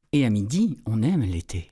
Et à midi, on aime l'été.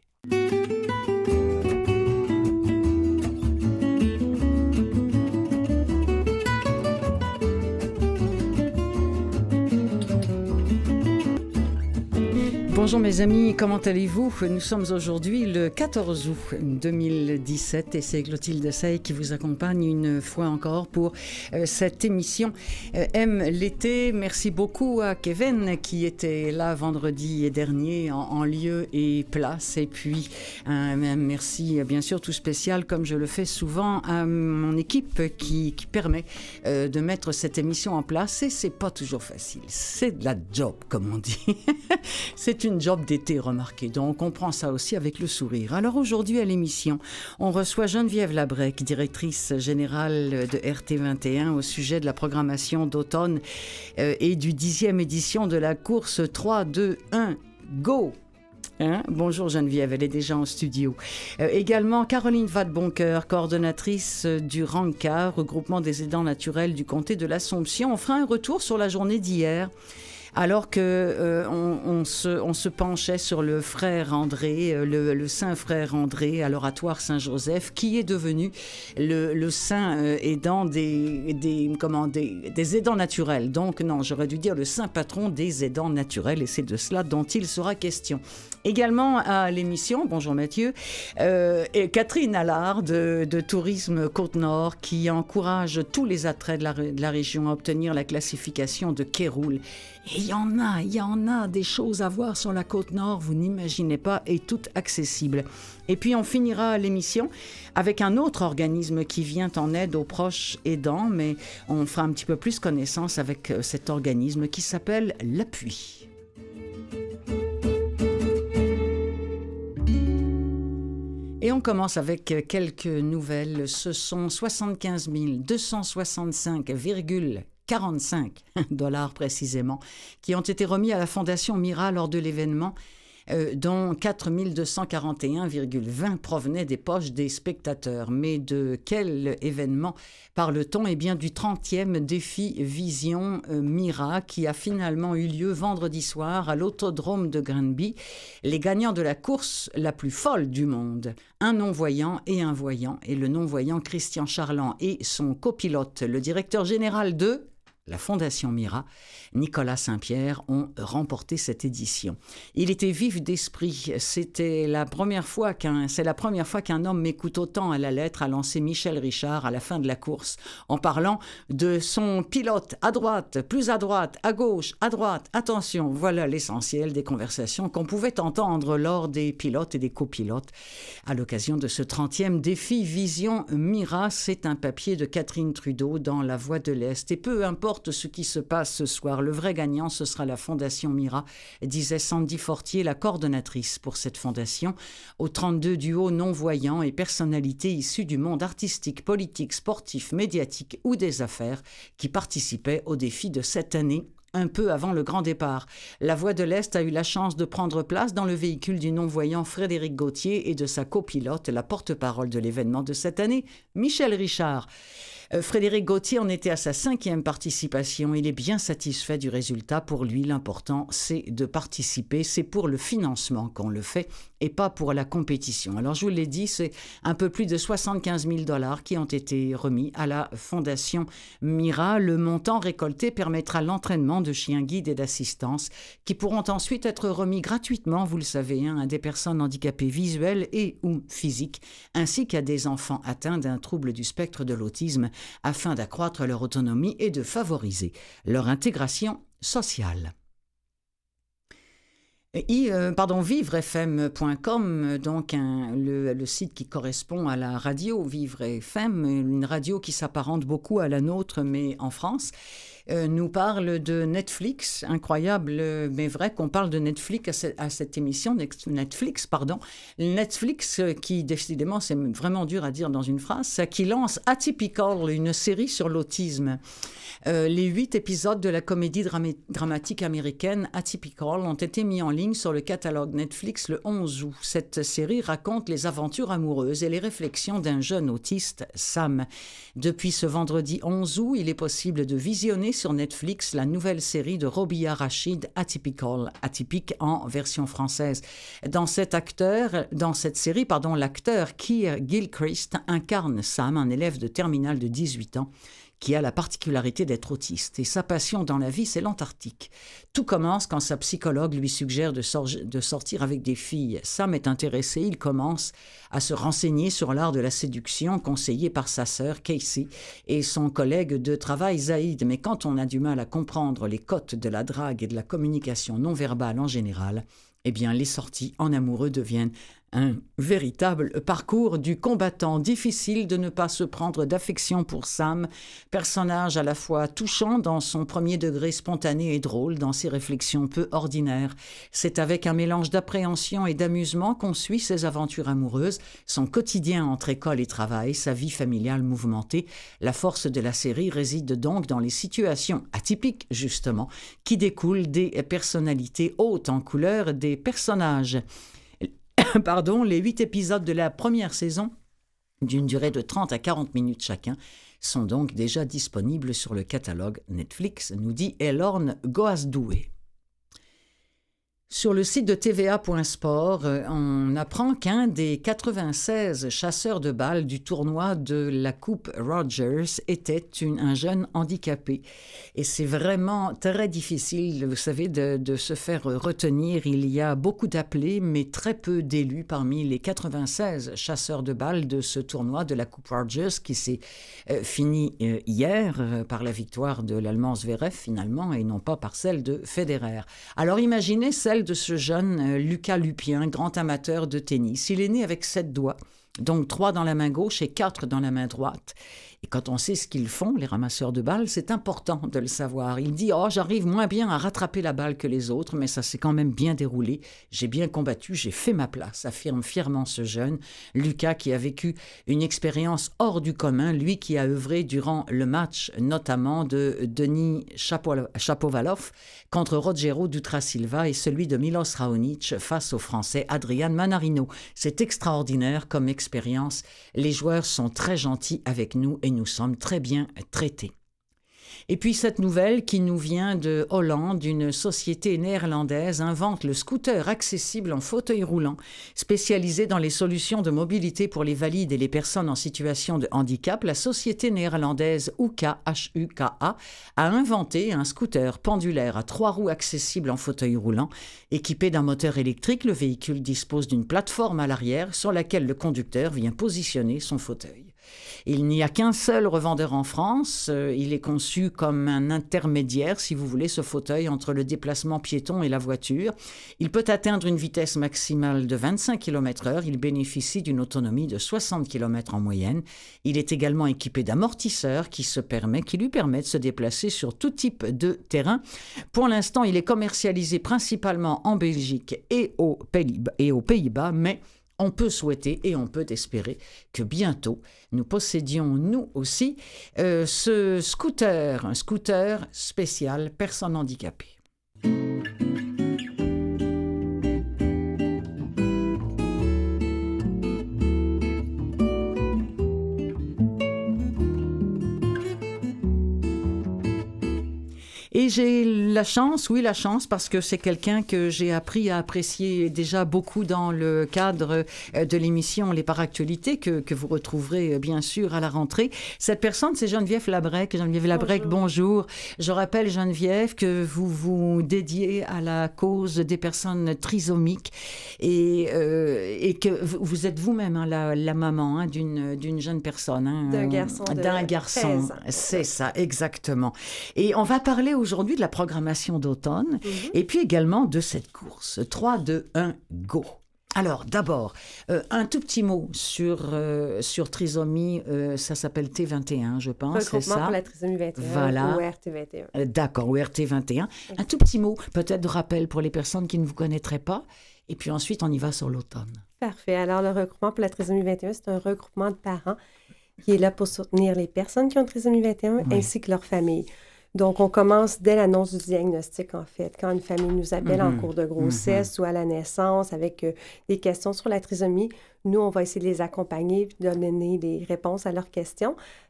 Bonjour mes amis, comment allez-vous? Nous sommes aujourd'hui le 14 août 2017 et c'est Clotilde Sey qui vous accompagne une fois encore pour cette émission Aime l'été. Merci beaucoup à Kevin qui était là vendredi dernier en lieu et place. Et puis un merci bien sûr tout spécial, comme je le fais souvent, à mon équipe qui permet de mettre cette émission en place. Et c'est pas toujours facile, c'est de la job comme on dit. C'est une job d'été, remarquez, donc on prend ça aussi avec le sourire. Alors aujourd'hui à l'émission, on reçoit Geneviève Labrec, directrice générale de RT21 au sujet de la programmation d'automne et du 10e édition de la course 3, 2, 1, go! Bonjour Geneviève, elle est déjà en studio. Également Caroline Vadeboncoeur, coordonnatrice du RANCA, regroupement des aidants naturels du comté de l'Assomption. On fera un retour sur la journée d'hier. Alors que on se penchait sur le frère André, le saint frère André à l'oratoire Saint-Joseph, qui est devenu le saint aidant des aidants naturels. Donc non, j'aurais dû dire le saint patron des aidants naturels, et c'est de cela dont il sera question. Également à l'émission, bonjour Mathieu, et Catherine Allard de Tourisme Côte-Nord, qui encourage tous les attraits de la région à obtenir la classification de Kéroul. Et il y en a des choses à voir sur la Côte-Nord, vous n'imaginez pas, et toutes accessibles. Et puis on finira l'émission avec un autre organisme qui vient en aide aux proches aidants, mais on fera un petit peu plus connaissance avec cet organisme qui s'appelle l'Appui. Et on commence avec quelques nouvelles. Ce sont 75 265,45 $ précisément, qui ont été remis à la Fondation Mira lors de l'événement, dont 4 241,20 provenaient des poches des spectateurs. Mais de quel événement parle-t-on? Eh bien du 30e défi Vision Mira, qui a finalement eu lieu vendredi soir à l'autodrome de Granby. Les gagnants de la course la plus folle du monde, un non-voyant et un voyant, et le non-voyant Christian Charland et son copilote, le directeur général de la Fondation Mira, Nicolas Saint-Pierre, ont remporté cette édition. Il était vif d'esprit. C'est la première fois qu'un homme m'écoute autant à la lettre, a lancé Michel Richard à la fin de la course, en parlant de son pilote à droite, plus à droite, à gauche, à droite. Attention, voilà l'essentiel des conversations qu'on pouvait entendre lors des pilotes et des copilotes à l'occasion de ce 30e défi Vision Mira. C'est un papier de Catherine Trudeau dans La Voix de l'Est. Et peu importe ce qui se passe ce soir, le vrai gagnant, ce sera la Fondation Mira, disait Sandy Fortier, la coordonnatrice pour cette fondation, aux 32 duos non-voyants et personnalités issues du monde artistique, politique, sportif, médiatique ou des affaires qui participaient au défi de cette année. Un peu avant le grand départ, La Voix de l'Est a eu la chance de prendre place dans le véhicule du non-voyant Frédéric Gauthier et de sa copilote, la porte-parole de l'événement de cette année, Michel Richard. Frédéric Gauthier en était à sa 5e participation. Il est bien satisfait du résultat. Pour lui, l'important, c'est de participer. C'est pour le financement qu'on le fait et pas pour la compétition. Alors, je vous l'ai dit, c'est un peu plus de 75 000 $ qui ont été remis à la Fondation Mira. Le montant récolté permettra l'entraînement de chiens guides et d'assistance qui pourront ensuite être remis gratuitement, vous le savez, à des personnes handicapées visuelles et ou physiques, ainsi qu'à des enfants atteints d'un trouble du spectre de l'autisme, afin d'accroître leur autonomie et de favoriser leur intégration sociale. vivrefm.com, donc le site qui correspond à la radio Vivre FM, une radio qui s'apparente beaucoup à la nôtre, mais en France, nous parle de Netflix, incroyable mais vrai qu'on parle de Netflix à cette émission, Netflix qui décidément, c'est vraiment dur à dire dans une phrase, qui lance Atypical, une série sur l'autisme. Les 8 épisodes de la comédie dramatique américaine Atypical ont été mis en ligne sur le catalogue Netflix le 11 août. Cette série raconte les aventures amoureuses et les réflexions d'un jeune autiste, Sam. Depuis ce vendredi 11 août, il est possible de visionner sur Netflix la nouvelle série de Robia Rachid, Atypical, atypique en version française. Dans cette série, l'acteur Keir Gilchrist incarne Sam, un élève de terminale de 18 ans, qui a la particularité d'être autiste. Et sa passion dans la vie, c'est l'Antarctique. Tout commence quand sa psychologue lui suggère de sortir avec des filles. Sam est intéressé, il commence à se renseigner sur l'art de la séduction, conseillé par sa sœur Casey et son collègue de travail Zaïd. Mais quand on a du mal à comprendre les codes de la drague et de la communication non verbale en général, eh bien, les sorties en amoureux deviennent un véritable parcours du combattant. Difficile de ne pas se prendre d'affection pour Sam, personnage à la fois touchant dans son premier degré spontané et drôle dans ses réflexions peu ordinaires. C'est avec un mélange d'appréhension et d'amusement qu'on suit ses aventures amoureuses, son quotidien entre école et travail, sa vie familiale mouvementée. La force de la série réside donc dans les situations atypiques, justement, qui découlent des personnalités hautes en couleur des personnages. Les 8 épisodes de la première saison, d'une durée de 30 à 40 minutes chacun, sont donc déjà disponibles sur le catalogue Netflix, nous dit Elorn Goasdoué. Sur le site de TVA.sport, on apprend qu'un des 96 chasseurs de balles du tournoi de la Coupe Rogers était un jeune handicapé. Et c'est vraiment très difficile, vous savez, de se faire retenir. Il y a beaucoup d'appelés, mais très peu d'élus parmi les 96 chasseurs de balles de ce tournoi de la Coupe Rogers qui s'est fini hier par la victoire de l'Allemand Zverev finalement et non pas par celle de Federer. Alors imaginez celle de ce jeune Lucas Lupien, grand amateur de tennis. Il est né avec 7 doigts, donc 3 dans la main gauche et 4 dans la main droite. Et quand on sait ce qu'ils font, les ramasseurs de balles, c'est important de le savoir. Il dit « Oh, j'arrive moins bien à rattraper la balle que les autres, mais ça s'est quand même bien déroulé. J'ai bien combattu, j'ai fait ma place », affirme fièrement ce jeune. Lucas qui a vécu une expérience hors du commun, lui qui a œuvré durant le match notamment de Denis Shapovalov contre Rogério Dutra-Silva et celui de Milos Raonic face au Français Adrian Manarino. C'est extraordinaire comme expérience. Les joueurs sont très gentils avec nous et nous sommes très bien traités. Et puis cette nouvelle qui nous vient de Hollande, une société néerlandaise invente le scooter accessible en fauteuil roulant, spécialisé dans les solutions de mobilité pour les valides et les personnes en situation de handicap. La société néerlandaise UKA, H-U-K-A, a inventé un scooter pendulaire à 3 roues accessible en fauteuil roulant. Équipé d'un moteur électrique, le véhicule dispose d'une plateforme à l'arrière sur laquelle le conducteur vient positionner son fauteuil. Il n'y a qu'un seul revendeur en France. Il est conçu comme un intermédiaire, si vous voulez, ce fauteuil entre le déplacement piéton et la voiture. Il peut atteindre une vitesse maximale de 25 km/h. Il bénéficie d'une autonomie de 60 km en moyenne. Il est également équipé d'amortisseurs qui lui permet de se déplacer sur tout type de terrain. Pour l'instant, il est commercialisé principalement en Belgique et aux Pays-Bas, mais on peut souhaiter et on peut espérer que bientôt nous possédions nous aussi ce scooter, un scooter spécial personnes handicapées. Et j'ai la chance, parce que c'est quelqu'un que j'ai appris à apprécier déjà beaucoup dans le cadre de l'émission Les Paractualités, que vous retrouverez bien sûr à la rentrée. Cette personne, c'est Geneviève Labrec. Geneviève Labrec, bonjour. Je rappelle, Geneviève, que vous vous dédiez à la cause des personnes trisomiques et que vous êtes vous-même la maman d'une jeune personne. D'un garçon. D'un garçon, c'est ça, exactement. Et on va parler aujourd'hui de la programmation d'automne et puis également de cette course. 3, 2, 1, go! Alors, d'abord, un tout petit mot sur trisomie, ça s'appelle T21, je pense, c'est ça? Regroupement pour la trisomie 21, voilà. ou RT21. D'accord, ou RT21. Un tout petit mot, peut-être de rappel pour les personnes qui ne vous connaîtraient pas, et puis ensuite, on y va sur l'automne. Parfait. Alors, le regroupement pour la trisomie 21, c'est un regroupement de parents qui est là pour soutenir les personnes qui ont trisomie 21 ainsi que leurs familles. Donc, on commence dès l'annonce du diagnostic, en fait. Quand une famille nous appelle en cours de grossesse ou à la naissance avec des questions sur la trisomie, nous, on va essayer de les accompagner et de donner des réponses à leurs questions.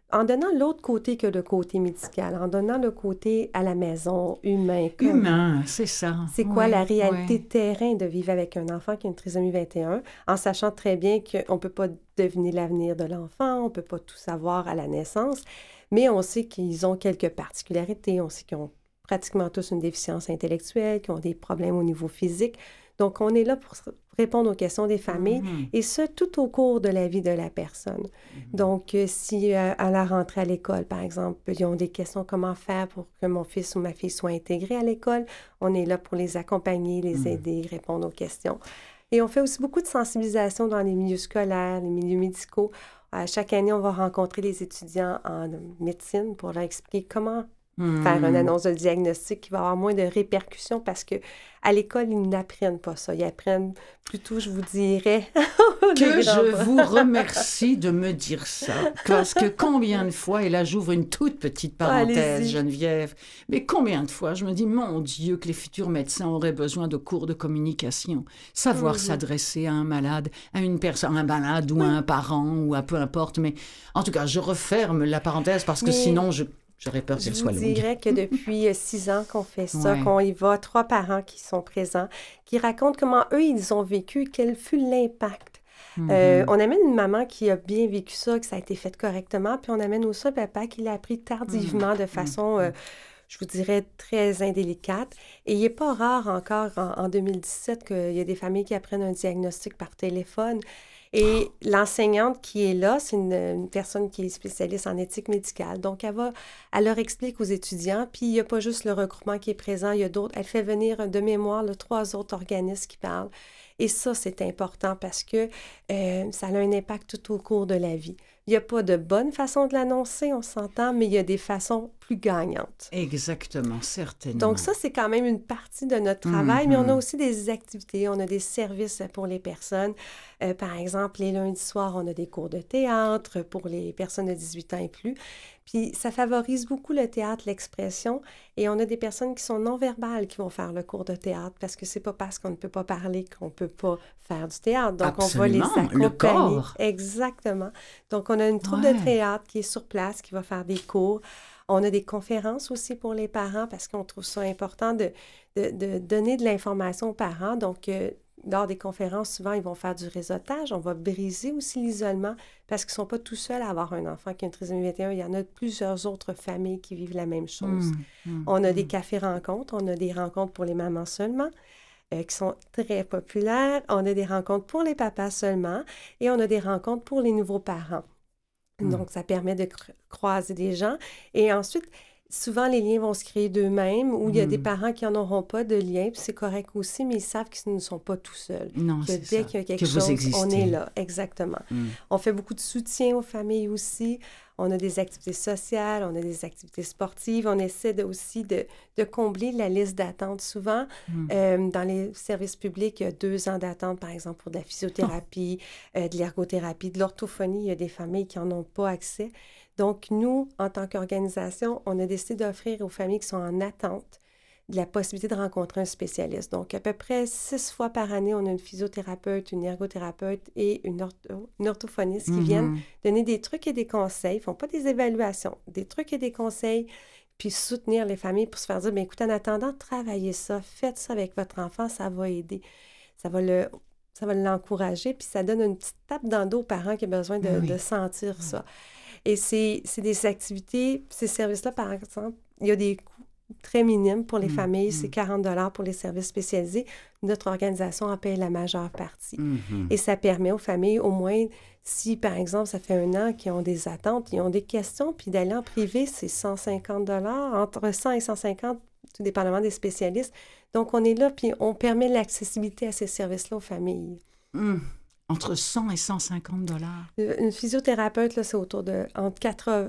en donnant l'autre côté que le côté médical, en donnant le côté à la maison, humain. Humain, c'est ça. C'est quoi la réalité ouais. terrain de vivre avec un enfant qui a une trisomie 21, en sachant très bien qu'on ne peut pas deviner l'avenir de l'enfant, on ne peut pas tout savoir à la naissance, mais on sait qu'ils ont quelques particularités, on sait qu'ils ont pratiquement tous une déficience intellectuelle, qu'ils ont des problèmes au niveau physique. Donc, on est là pour répondre aux questions des familles, et ce, tout au cours de la vie de la personne. Donc, si à la rentrée à l'école, par exemple, ils ont des questions, comment faire pour que mon fils ou ma fille soit intégré à l'école, on est là pour les accompagner, les aider, répondre aux questions. Et on fait aussi beaucoup de sensibilisation dans les milieux scolaires, les milieux médicaux. Chaque année, on va rencontrer les étudiants en médecine pour leur expliquer comment faire une annonce de diagnostic qui va avoir moins de répercussions parce que à l'école, ils n'apprennent pas ça. Ils apprennent plutôt, je vous dirais... que je vous remercie de me dire ça. Parce que combien de fois, et là j'ouvre une toute petite parenthèse, Allez-y. Geneviève, mais combien de fois je me dis, mon Dieu, que les futurs médecins auraient besoin de cours de communication. Savoir s'adresser à un malade, à une personne, à un malade ou à un parent ou à peu importe. Mais en tout cas, je referme la parenthèse parce que sinon j'aurais peur qu'elle soit longue. Je vous dirais que depuis 6 ans qu'on fait ça, Ouais. qu'on y va, 3 parents qui sont présents, qui racontent comment eux, ils ont vécu, quel fut l'impact. On amène une maman qui a bien vécu ça, que ça a été fait correctement, puis on amène aussi un papa qui l'a appris tardivement de façon, je vous dirais, très indélicate. Et il n'est pas rare encore, en 2017, qu'il y a des familles qui apprennent un diagnostic par téléphone. Et l'enseignante qui est là, c'est une personne qui est spécialiste en éthique médicale. Donc, elle leur explique aux étudiants, puis il n'y a pas juste le regroupement qui est présent, il y a d'autres. Elle fait venir de mémoire 3 autres organismes qui parlent. Et ça, c'est important parce que ça a un impact tout au cours de la vie. Il n'y a pas de bonne façon de l'annoncer, on s'entend, mais il y a des façons plus gagnantes. Exactement, certainement. Donc ça, c'est quand même une partie de notre travail, mais on a aussi des activités, on a des services pour les personnes. Par exemple, les lundis soirs, on a des cours de théâtre pour les personnes de 18 ans et plus. Puis ça favorise beaucoup le théâtre, l'expression, et on a des personnes qui sont non-verbales qui vont faire le cours de théâtre parce que c'est pas parce qu'on ne peut pas parler qu'on ne peut pas faire du théâtre. Donc, absolument, on va les accompagner. le corps. Exactement. Donc, on a une troupe de théâtre qui est sur place, qui va faire des cours. On a des conférences aussi pour les parents parce qu'on trouve ça important de donner de l'information aux parents. Donc, lors des conférences, souvent, ils vont faire du réseautage. On va briser aussi l'isolement parce qu'ils ne sont pas tout seuls à avoir un enfant qui a une trisomie 21. Il y en a plusieurs autres familles qui vivent la même chose. On a des cafés-rencontres. On a des rencontres pour les mamans seulement qui sont très populaires. On a des rencontres pour les papas seulement et on a des rencontres pour les nouveaux parents. Donc, ça permet de croiser des gens. Et ensuite, souvent, les liens vont se créer d'eux-mêmes ou il y a des parents qui n'en auront pas de lien, puis c'est correct aussi, mais ils savent qu'ils ne sont pas tout seuls. Non, que c'est dès ça. qu'il y a quelque Que vous chose, existez. on est là. Exactement. On fait beaucoup de soutien aux familles aussi. On a des activités sociales, on a des activités sportives. On essaie aussi de combler la liste d'attente. Souvent, dans les services publics, il y a 2 ans d'attente, par exemple, pour de la physiothérapie, de l'ergothérapie, de l'orthophonie. Il y a des familles qui n'en ont pas accès. Donc, nous, en tant qu'organisation, on a décidé d'offrir aux familles qui sont en attente de la possibilité de rencontrer un spécialiste. Donc, à peu près 6 fois par année, on a une physiothérapeute, une ergothérapeute et une orthophoniste qui viennent donner des trucs et des conseils. Ils ne font pas des évaluations, des trucs et des conseils, puis soutenir les familles pour se faire dire, bien, écoute, en attendant, travaillez ça, faites ça avec votre enfant, ça va aider. Ça va l'encourager, puis ça donne une petite tape dans le dos aux parents qui ont besoin de sentir ça. Et c'est des activités, ces services-là, par exemple, il y a des coûts très minimes pour les familles, c'est 40 $ pour les services spécialisés. Notre organisation en paye la majeure partie. Et ça permet aux familles, au moins, si, par exemple, ça fait 1 an qu'ils ont des attentes, ils ont des questions, puis d'aller en privé, c'est 150 $, entre 100 et 150, tout dépendamment des spécialistes. Donc, on est là, puis on permet l'accessibilité à ces services-là aux familles. Entre 100 et 150 $. Une physiothérapeute, là, c'est autour de entre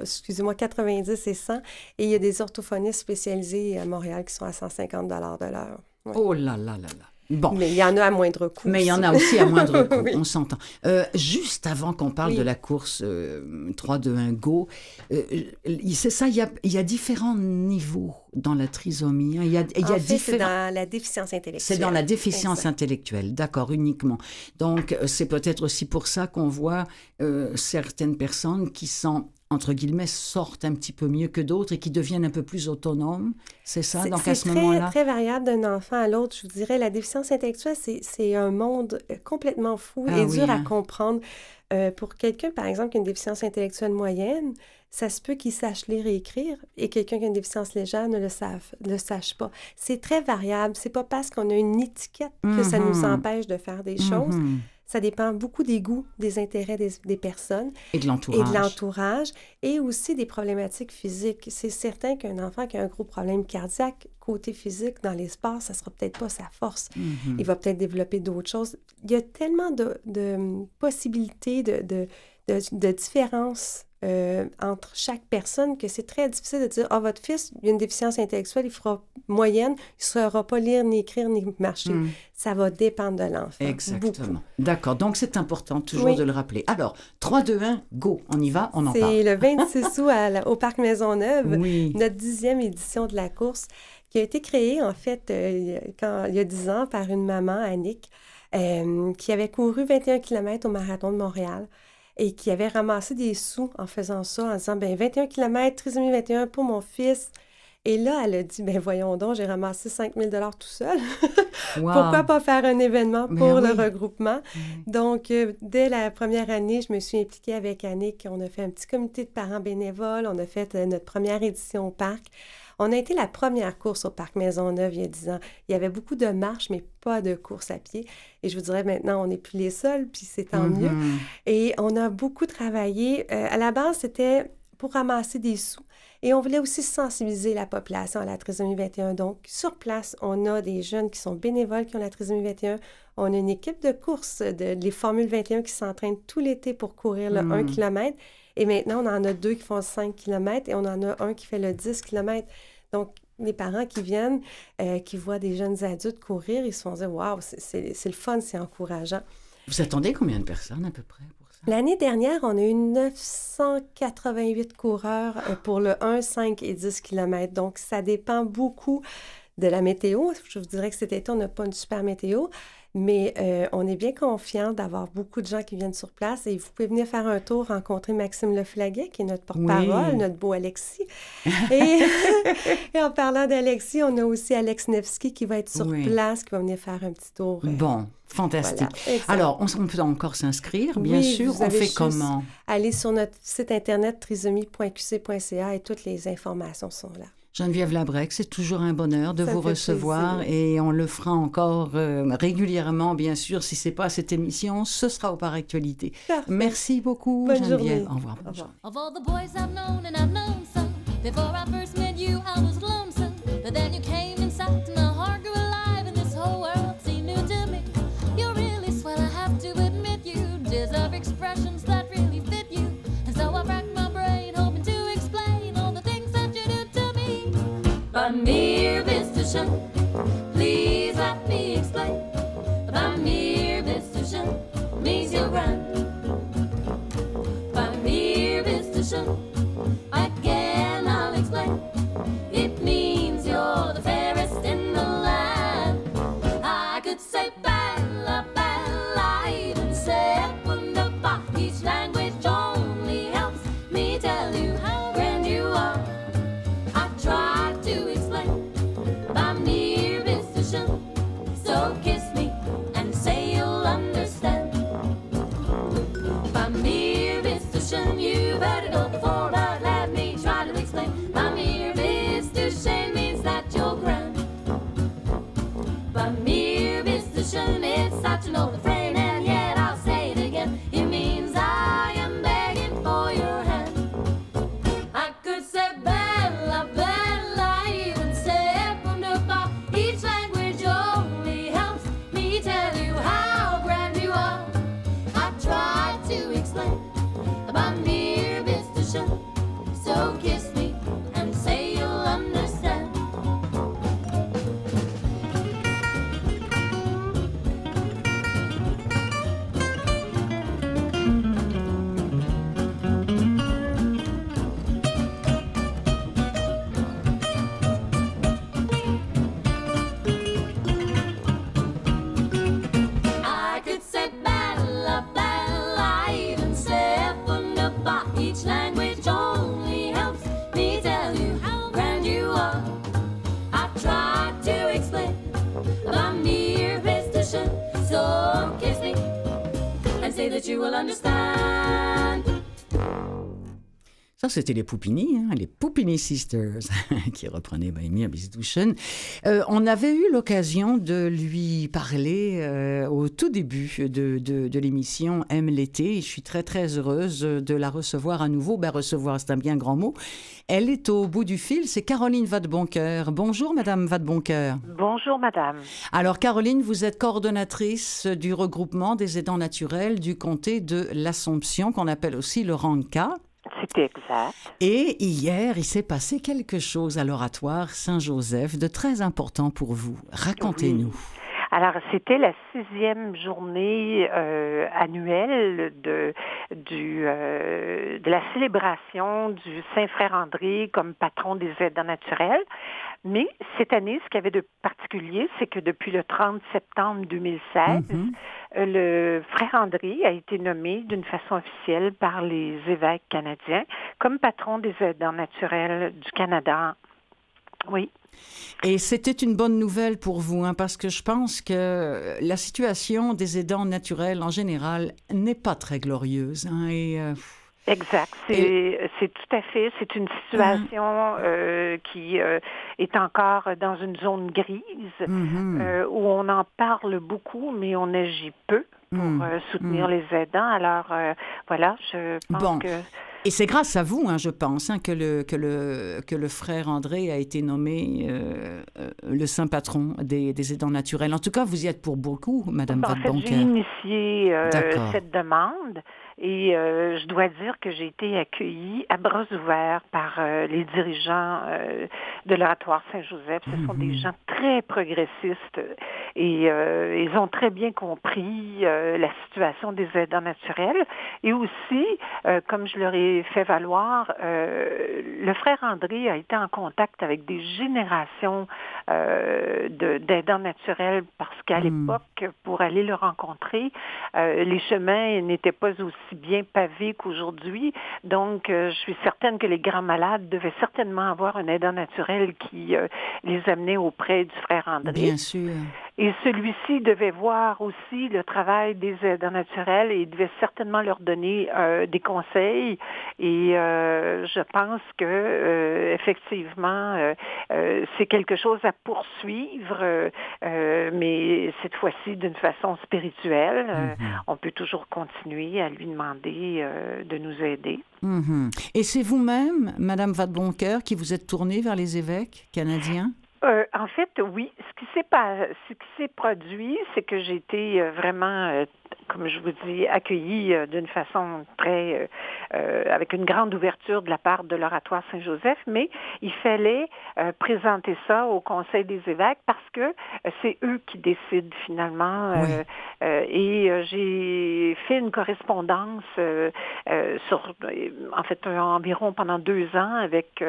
90 et 100. Et il y a des orthophonistes spécialisés à Montréal qui sont à 150 $ de l'heure. Ouais. Oh là là là là. Bon. Mais il y en a à moindre coût. Mais il y en a aussi à moindre coût, Oui. on s'entend. Juste avant qu'on parle de la course 3-2-1 Go, c'est ça, il y a différents niveaux dans la trisomie. Hein. C'est dans la déficience intellectuelle. C'est dans la déficience intellectuelle, d'accord, uniquement. Donc, c'est peut-être aussi pour ça qu'on voit certaines personnes qui sont entre guillemets, sortent un petit peu mieux que d'autres et qui deviennent un peu plus autonomes. C'est ça? Donc, à ce C'est moment-là... très variable d'un enfant à l'autre. Je vous dirais, la déficience intellectuelle, c'est un monde complètement fou et dur à comprendre. Pour quelqu'un, par exemple, qui a une déficience intellectuelle moyenne, ça se peut qu'il sache lire et écrire, et quelqu'un qui a une déficience légère ne le sache pas. C'est très variable. C'est pas parce qu'on a une étiquette que ça nous empêche de faire des choses. Ça dépend beaucoup des goûts, des intérêts des personnes. Et de l'entourage. Et aussi des problématiques physiques. C'est certain qu'un enfant qui a un gros problème cardiaque, côté physique, dans les sports, ça ne sera peut-être pas sa force. Il va peut-être développer d'autres choses. Il y a tellement de possibilités, de différences entre chaque personne que c'est très difficile de dire « Ah, votre fils, il a une déficience intellectuelle, il fera moyenne, il ne saura pas lire, ni écrire, ni marcher. » Ça va dépendre de l'enfant. Exactement. Beaucoup. D'accord. Donc, c'est important toujours de le rappeler. Alors, 3, 2, 1, go. On y va, on en parle. C'est le 26 août au Parc Maisonneuve, notre 10e édition de la course, qui a été créée, en fait, il y a 10 ans par une maman, Annick, qui avait couru 21 km au Marathon de Montréal et qui avait ramassé des sous en faisant ça, en disant, 21 km, trisomie 21 pour mon fils. Et là, elle a dit, voyons donc, j'ai ramassé 5 000 $ tout seul. Wow. Pourquoi pas faire un événement pour le regroupement? Donc, dès la première année, je me suis impliquée avec Annick. On a fait un petit comité de parents bénévoles. On a fait notre première édition au parc. On a été la première course au Parc Maisonneuve il y a 10 ans. Il y avait beaucoup de marches, mais pas de course à pied. Et je vous dirais, maintenant, on n'est plus les seuls, puis c'est tant mieux. Et on a beaucoup travaillé. À la base, c'était pour ramasser des sous. Et on voulait aussi sensibiliser la population à la trisomie 21. Donc, sur place, on a des jeunes qui sont bénévoles qui ont la trisomie 21. On a une équipe de course, les Formules 21 qui s'entraînent tout l'été pour courir le 1 km. Et maintenant, on en a 2 qui font 5 km et on en a un qui fait le 10 km. Donc, les parents qui viennent, qui voient des jeunes adultes courir, ils se font dire « Wow, c'est le fun, c'est encourageant. » Vous attendez combien de personnes à peu près pour ça? L'année dernière, on a eu 988 coureurs pour le 1, 5 et 10 km. Donc, ça dépend beaucoup de la météo. Je vous dirais que cet été, on n'a pas une super météo, mais on est bien confiant d'avoir beaucoup de gens qui viennent sur place. Et vous pouvez venir faire un tour, rencontrer Maxime Leflaguet, qui est notre porte-parole, notre beau Alexis. Et en parlant d'Alexis, on a aussi Alex Nevsky qui va être sur place, qui va venir faire un petit tour. Bon, fantastique. Voilà, alors, on peut encore s'inscrire, bien sûr. On fait comment? Aller sur notre site internet trisomie.qc.ca et toutes les informations sont là. Geneviève Labrec, c'est toujours un bonheur de vous recevoir et on le fera encore régulièrement, bien sûr. Si ce n'est pas à cette émission, ce sera au Parc Actualité. Parfait. Merci beaucoup, bonne Geneviève. Journée. Au revoir. Au revoir. Of all the boys I've known and I've known some, before I first met you, I was lonesome. But then you came inside, my heart grew alive, and this whole world seemed new to me. You're really swell, I have to admit, you deserve expressions that really fit you. And so I racked my brain, hoping to explain all the things that you do to me. By mere visitation, please let me explain. By mere visitation means you're grand. By mere visitation, again I'll explain. It means you're the fairest in the land. I could say bella, bella, even say wunderbar. Each language only helps me tell you how grand you are. I've tried to explain by mere visitation. So kiss me and say So kiss me and say that you will understand. Ça, c'était les Poupini, les Poupini Sisters, qui reprenaient By Me a Bisduchen. On avait eu l'occasion de lui parler au tout début de l'émission Aime l'été. Je suis très, très heureuse de la recevoir à nouveau. Ben, recevoir, c'est un bien grand mot. Elle est au bout du fil, c'est Caroline Vadeboncoeur. Bonjour, Madame Vadeboncoeur. Bonjour, madame. Alors, Caroline, vous êtes coordonnatrice du regroupement des aidants naturels du comté de l'Assomption, qu'on appelle aussi le RANCA. C'est exact. Et hier, il s'est passé quelque chose à l'Oratoire Saint-Joseph de très important pour vous. Racontez-nous. Alors, c'était la 6e journée annuelle de la célébration du Saint-Frère André comme patron des aidants naturels. Mais cette année, ce qu'il y avait de particulier, c'est que depuis le 30 septembre 2016, le Frère André a été nommé d'une façon officielle par les évêques canadiens comme patron des aidants naturels du Canada. Oui. Et c'était une bonne nouvelle pour vous, parce que je pense que la situation des aidants naturels en général n'est pas très glorieuse. Exact. C'est tout à fait. C'est une situation qui est encore dans une zone grise où on en parle beaucoup, mais on agit peu pour soutenir les aidants. Alors, voilà, je pense que... Et c'est grâce à vous, je pense, que le frère André a été nommé le saint patron des aidants naturels. En tout cas, vous y êtes pour beaucoup, Madame Vadeboncoeur. En fait, j'ai initié cette demande et je dois dire que j'ai été accueillie à bras ouverts par les dirigeants de l'Oratoire Saint-Joseph. Ce sont des gens très progressistes et ils ont très bien compris la situation des aidants naturels et aussi, comme je leur ai fait valoir, le frère André a été en contact avec des générations d'aidants naturels parce qu'à l'époque, pour aller le rencontrer, les chemins n'étaient pas aussi bien pavés qu'aujourd'hui. Donc, je suis certaine que les grands malades devaient certainement avoir un aidant naturel qui les amenait auprès du frère André. Bien sûr. Et celui-ci devait voir aussi le travail des aidants naturels et il devait certainement leur donner des conseils. Et je pense que effectivement, c'est quelque chose à poursuivre, mais cette fois-ci d'une façon spirituelle. On peut toujours continuer à lui demander de nous aider. Et c'est vous-même, Madame Vadeboncoeur, qui vous êtes tournée vers les évêques canadiens? En fait, oui. Ce qui s'est produit, c'est que j'ai été vraiment, comme je vous dis, accueillie d'une façon très, avec une grande ouverture de la part de l'Oratoire Saint-Joseph, mais il fallait présenter ça au Conseil des évêques parce que c'est eux qui décident finalement. Et j'ai fait une correspondance sur, en fait, environ pendant 2 ans avec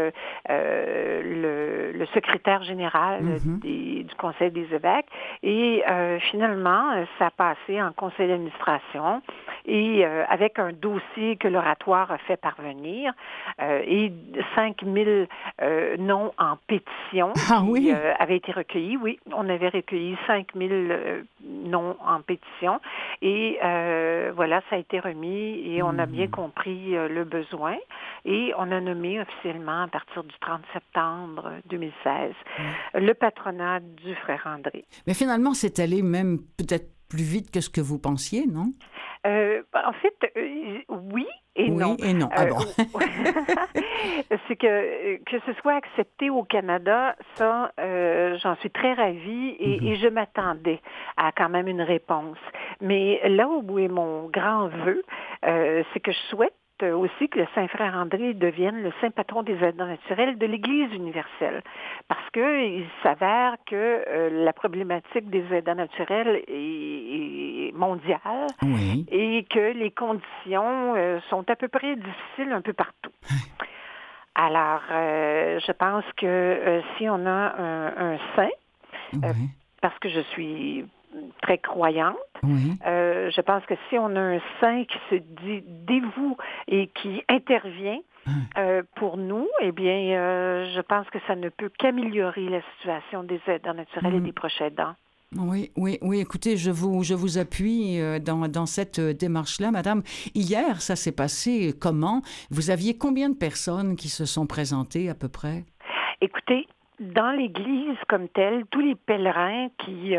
le secrétaire général du Conseil des évêques. Et finalement, ça a passé en conseil d'administration et avec un dossier que l'Oratoire a fait parvenir et 5000 noms en pétition qui avaient été recueillis. Oui, on avait recueilli 5000 noms en pétition et voilà, ça a été remis et on a bien compris le besoin et on a nommé officiellement à partir du 30 septembre 2016 le patronat du frère André. Mais finalement, c'est allé même peut-être plus vite que ce que vous pensiez, non? En fait, oui et non. Oui et non. Ah bon. C'est que ce soit accepté au Canada, ça, j'en suis très ravie et je m'attendais à quand même une réponse. Mais là où est mon grand vœu, c'est que je souhaite aussi que le Saint-Frère André devienne le saint patron des aidants naturels de l'Église universelle. Parce qu'il s'avère que la problématique des aidants naturels est mondiale et que les conditions sont à peu près difficiles un peu partout. Alors, je pense que si on a un saint, parce que je suis très croyante. Je pense que si on a un saint qui se dévoue et qui intervient pour nous, eh bien, je pense que ça ne peut qu'améliorer la situation des aidants naturels et des proches aidants. Oui, écoutez, je vous appuie dans cette démarche-là, madame. Hier, ça s'est passé comment? Vous aviez combien de personnes qui se sont présentées à peu près? Écoutez, dans l'Église comme telle, tous les pèlerins qui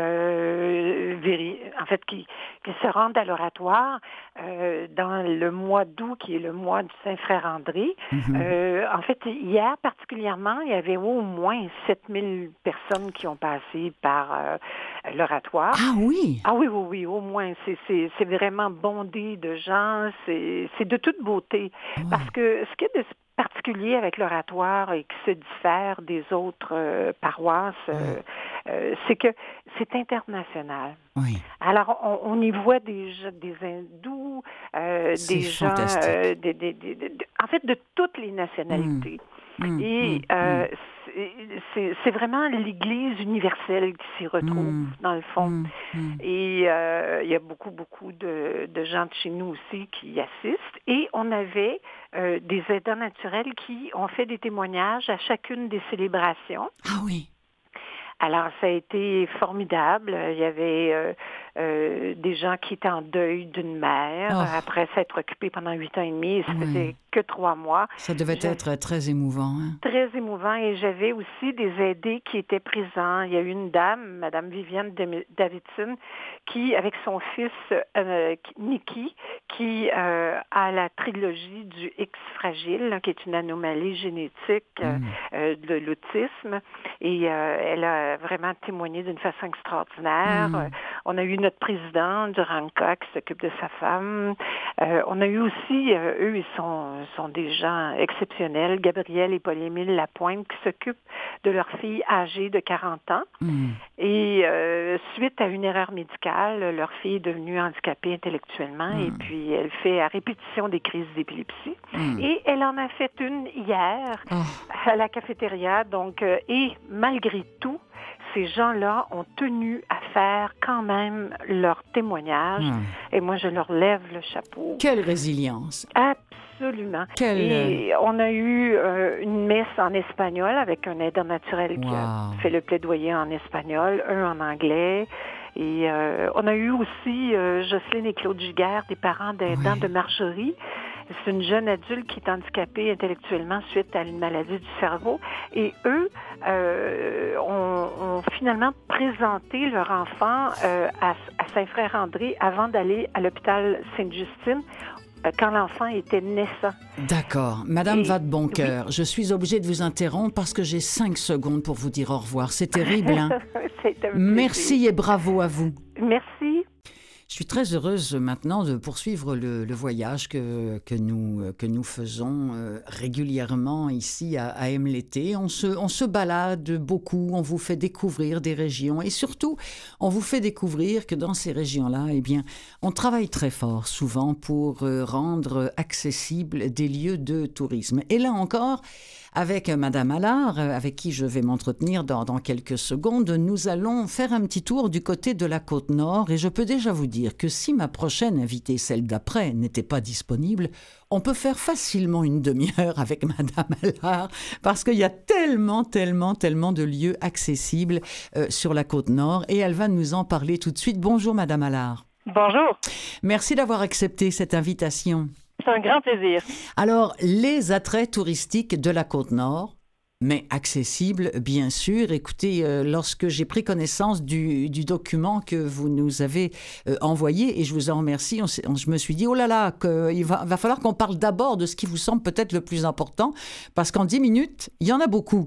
se rendent à l'oratoire dans le mois d'août, qui est le mois du Saint-Frère André, en fait, hier particulièrement, il y avait au moins 7000 personnes qui ont passé par l'oratoire. Ah oui? Ah oui, au moins. C'est vraiment bondé de gens, c'est de toute beauté. Ouais. Parce que ce qui est de particulier avec l'oratoire et qui se diffère des autres paroisses, c'est que c'est international. Oui. Alors, on y voit des hindous, des gens, en fait, de toutes les nationalités. Et c'est vraiment l'Église universelle qui s'y retrouve, dans le fond. Et il y a beaucoup de gens de chez nous aussi qui y assistent. Et on avait des aidants naturels qui ont fait des témoignages à chacune des célébrations. Ah oui. Alors, ça a été formidable. Il y avait des gens qui étaient en deuil d'une mère après s'être occupés pendant 8 ans et demi. Et ça faisait que 3 mois. Ça devait être très émouvant. Hein? Très émouvant. Et j'avais aussi des aidés qui étaient présents. Il y a eu une dame, Madame Viviane Davidson, qui, avec son fils Nicky, qui a la trilogie du X fragile, qui est une anomalie génétique de l'autisme. Et elle a vraiment témoigné d'une façon extraordinaire. On a eu notre président du RANCA qui s'occupe de sa femme. On a eu aussi, eux, ils sont des gens exceptionnels, Gabriel et Paul-Émile Lapointe, qui s'occupent de leur fille âgée de 40 ans. Et suite à une erreur médicale, leur fille est devenue handicapée intellectuellement et puis elle fait à répétition des crises d'épilepsie. Et elle en a fait une hier à la cafétéria. Donc, et malgré tout, ces gens-là ont tenu à faire quand même leur témoignage. Et moi, je leur lève le chapeau. Quelle résilience! Absolument. Et on a eu une messe en espagnol avec un aidant naturel qui a fait le plaidoyer en espagnol, un en anglais. Et on a eu aussi Jocelyne et Claude Giguère, des parents d'aidants de Marjorie. C'est une jeune adulte qui est handicapée intellectuellement suite à une maladie du cerveau. Et eux ont finalement présenté leur enfant à Saint-Frère-André avant d'aller à l'hôpital Sainte-Justine quand l'enfant était naissant. D'accord. Madame Vadeboncoeur, je suis obligée de vous interrompre parce que j'ai 5 secondes pour vous dire au revoir. C'est terrible, hein? Merci et bravo à vous. Merci. Je suis très heureuse maintenant de poursuivre le voyage que nous faisons régulièrement ici à M-l'été. On se balade beaucoup, on vous fait découvrir des régions et surtout, on vous fait découvrir que dans ces régions-là, eh bien, on travaille très fort souvent pour rendre accessibles des lieux de tourisme. Et là encore, avec Madame Allard, avec qui je vais m'entretenir dans quelques secondes, nous allons faire un petit tour du côté de la Côte-Nord et je peux déjà vous dire que si ma prochaine invitée, celle d'après, n'était pas disponible, on peut faire facilement une demi-heure avec Madame Allard parce qu'il y a tellement de lieux accessibles sur la Côte-Nord et elle va nous en parler tout de suite. Bonjour Madame Allard. Bonjour. Merci d'avoir accepté cette invitation. C'est un grand plaisir. Alors, les attraits touristiques de la Côte-Nord, mais accessibles, bien sûr. Écoutez, lorsque j'ai pris connaissance du document que vous nous avez envoyé, et je vous en remercie, je me suis dit, oh là là, il va falloir qu'on parle d'abord de ce qui vous semble peut-être le plus important, parce qu'en 10 minutes, il y en a beaucoup.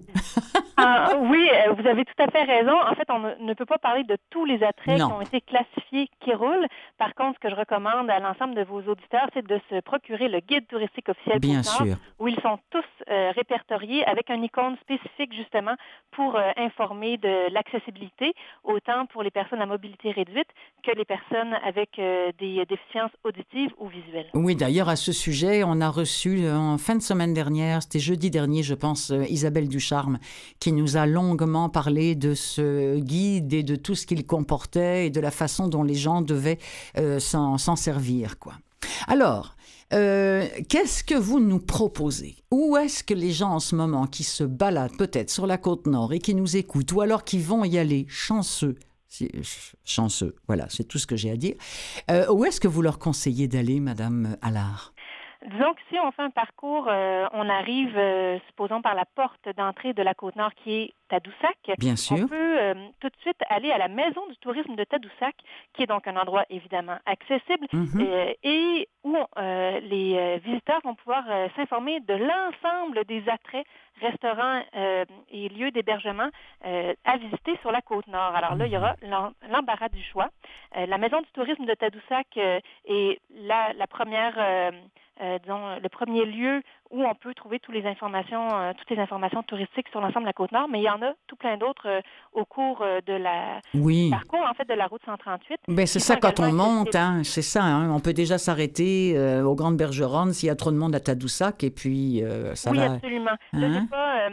Oui, vous avez tout à fait raison. En fait, on ne peut pas parler de tous les attraits qui ont été classifiés qui roulent. Par contre, ce que je recommande à l'ensemble de vos auditeurs, c'est de se procurer le guide touristique officiel Côte-Nord, où ils sont tous répertoriés avec un icône spécifique justement pour informer de l'accessibilité, autant pour les personnes à mobilité réduite que les personnes avec des déficiences auditives ou visuelles. Oui, d'ailleurs, à ce sujet, on a reçu en fin de semaine dernière, c'était jeudi dernier, je pense, Isabelle Ducharme, qui nous a longuement parlé de ce guide et de tout ce qu'il comportait et de la façon dont les gens devaient s'en servir, quoi. Alors, qu'est-ce que vous nous proposez? Où est-ce que les gens en ce moment qui se baladent peut-être sur la Côte-Nord et qui nous écoutent ou alors qui vont y aller chanceux, chanceux. Voilà, c'est tout ce que j'ai à dire. Où est-ce que vous leur conseillez d'aller, Madame Allard? Disons que si on fait un parcours, on arrive, supposons, par la porte d'entrée de la Côte-Nord qui est Tadoussac. Bien sûr. On peut tout de suite aller à la Maison du tourisme de Tadoussac, qui est donc un endroit évidemment accessible et où les visiteurs vont pouvoir s'informer de l'ensemble des attraits, restaurants et lieux d'hébergement à visiter sur la Côte-Nord. Alors là, il y aura l'embarras du choix. La Maison du tourisme de Tadoussac est la première... disons, le premier lieu où on peut trouver toutes les informations touristiques sur l'ensemble de la Côte-Nord, mais il y en a tout plein d'autres au cours du parcours, en fait, de la route 138. Ben, c'est ça, quand on monte, c'est ça. On peut déjà s'arrêter aux Grandes Bergeronnes s'il y a trop de monde à Tadoussac, et puis ça va... Oui, absolument. Là, je n'ai pas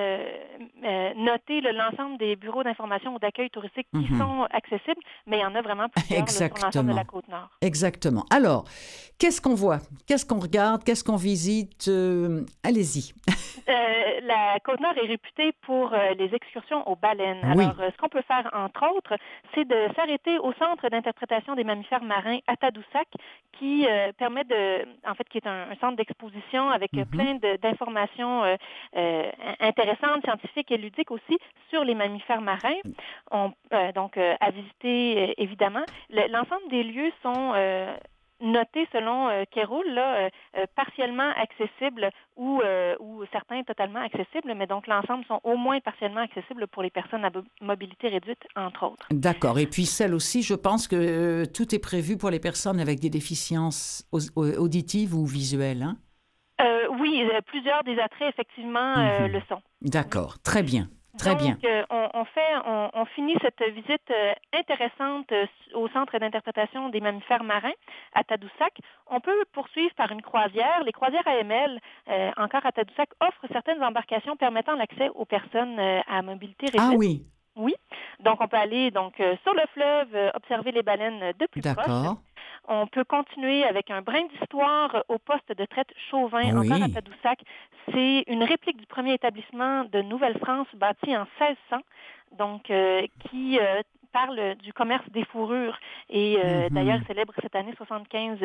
noté l'ensemble des bureaux d'information ou d'accueil touristique qui sont accessibles, mais il y en a vraiment plusieurs sur l'ensemble de la Côte-Nord. Exactement. Alors, qu'est-ce qu'on voit? Qu'est-ce qu'on regarde? Qu'est-ce qu'on visite? Allez-y. La Côte-Nord est réputée pour les excursions aux baleines. Oui. Alors, ce qu'on peut faire, entre autres, c'est de s'arrêter au Centre d'interprétation des mammifères marins à Tadoussac, qui permet qui est un centre d'exposition avec plein d'informations intéressantes, scientifiques et ludiques aussi sur les mammifères marins. Donc, à visiter, évidemment. L'ensemble des lieux sont... notés selon Kéroul, partiellement accessibles ou certains totalement accessibles, mais donc l'ensemble sont au moins partiellement accessibles pour les personnes à mobilité réduite, entre autres. D'accord. Et puis celle aussi, je pense que tout est prévu pour les personnes avec des déficiences auditives ou visuelles, hein? Oui, plusieurs des attraits, effectivement, le sont. D'accord. Très bien. Très Donc, bien. on finit cette visite intéressante au Centre d'interprétation des mammifères marins à Tadoussac. On peut poursuivre par une croisière. Les croisières AML, encore à Tadoussac, offrent certaines embarcations permettant l'accès aux personnes à mobilité réduite. Ah oui. Oui. Donc, on peut aller sur le fleuve, observer les baleines de plus proche. D'accord. On peut continuer avec un brin d'histoire au poste de traite Chauvin, encore à Tadoussac. C'est une réplique du premier établissement de Nouvelle-France bâti en 1600, donc qui parle du commerce des fourrures et d'ailleurs célèbre cette année 75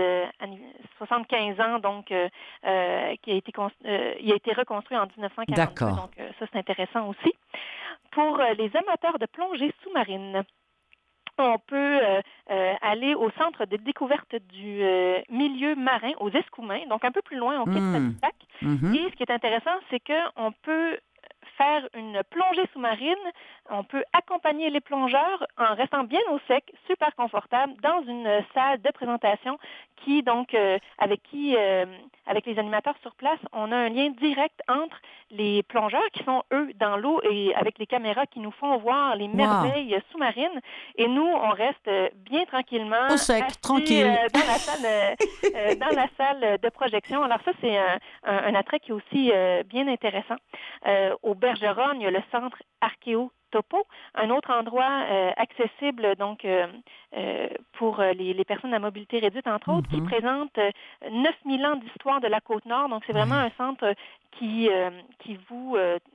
ans, donc il a été reconstruit en 1942. D'accord. Donc ça, c'est intéressant aussi. Pour les amateurs de plongée sous-marine, on peut aller au centre de découverte du milieu marin, aux Escoumins, donc un peu plus loin, on quitte Tadoussac. Et ce qui est intéressant, c'est qu'on peut faire une plongée sous-marine. On peut accompagner les plongeurs en restant bien au sec, super confortable, dans une salle de présentation qui, donc, avec les animateurs sur place, on a un lien direct entre les plongeurs qui sont, eux, dans l'eau et avec les caméras qui nous font voir les merveilles sous-marines. Et nous, on reste bien tranquillement au sec, assis, tranquille, dans la salle de projection. Alors ça, c'est un attrait qui est aussi bien intéressant. Au Bergeronne, il y a le centre Archéo-Topo, un autre endroit accessible donc pour les personnes à mobilité réduite, entre autres, qui présente 9000 ans d'histoire de la Côte-Nord. Donc, c'est vraiment un centre qui vous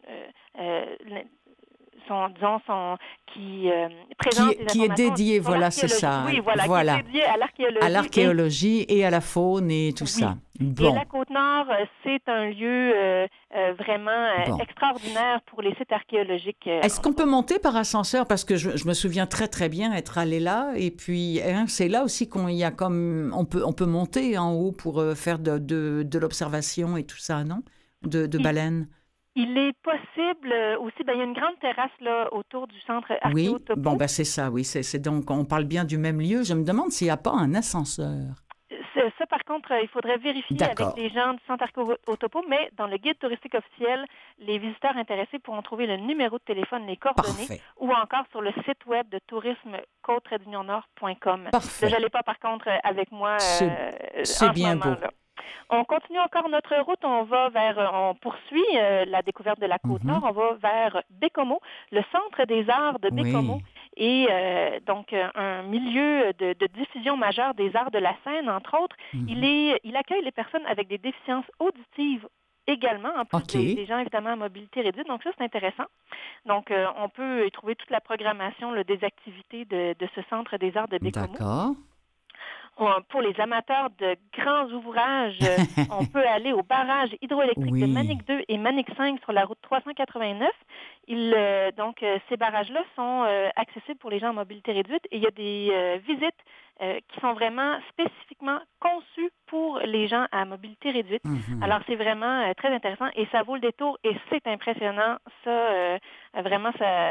présente qui est dédié, voilà, c'est ça. Oui, voilà, qui est dédié à l'archéologie et à la faune et tout ça. Bon. Et la Côte-Nord, c'est un lieu vraiment extraordinaire pour les sites archéologiques. Est-ce qu'on peut monter par ascenseur? Parce que je me souviens très, très bien être allée là. Et puis, c'est là aussi on peut monter en haut pour faire de l'observation et tout ça, non? De baleines. Il est possible aussi, il y a une grande terrasse là, autour du centre Archéo-Topo. Oui, bon, c'est ça, oui. C'est donc, on parle bien du même lieu. Je me demande s'il n'y a pas un ascenseur. Ça, par contre, il faudrait vérifier avec les gens du centre Archéo-Topo, mais dans le guide touristique officiel, les visiteurs intéressés pourront trouver le numéro de téléphone, les coordonnées, ou encore sur le site web de tourisme-côte-nord.com. Parfait. Je n'allais pas, par contre, avec moi c'est bien beau. Là. On continue encore notre route, on poursuit la découverte de la Côte-Nord, on va vers Bécomo, le centre des arts de Bécomo, et donc un milieu de diffusion majeure des arts de la scène, entre autres. Il accueille les personnes avec des déficiences auditives également, en plus des gens évidemment à mobilité réduite. Donc ça, c'est intéressant. Donc, on peut y trouver toute la programmation des activités de ce Centre des arts de Bécomo. D'accord. Pour les amateurs de grands ouvrages, on peut aller au barrage hydroélectrique de Manic 2 et Manic 5 sur la route 389. Donc, ces barrages-là sont accessibles pour les gens en mobilité réduite et il y a des visites qui sont vraiment spécifiquement conçues pour les gens à mobilité réduite. Alors, c'est vraiment très intéressant et ça vaut le détour et c'est impressionnant. Ça, vraiment,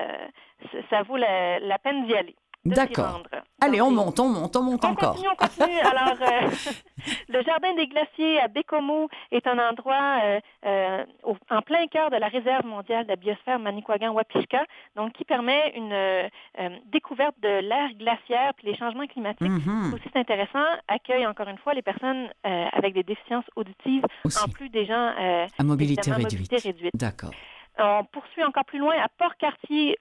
ça vaut la peine d'y aller. D'accord. Allez, on monte encore. On continue. Alors, le Jardin des Glaciers à Bécomo est un endroit en plein cœur de la réserve mondiale de la biosphère Manicouagan-Wapishka, donc qui permet une découverte de l'ère glaciaire et les changements climatiques. Aussi, c'est intéressant, accueille encore une fois les personnes avec des déficiences auditives, en plus des gens à mobilité réduite. D'accord. On poursuit encore plus loin à Port-Cartier,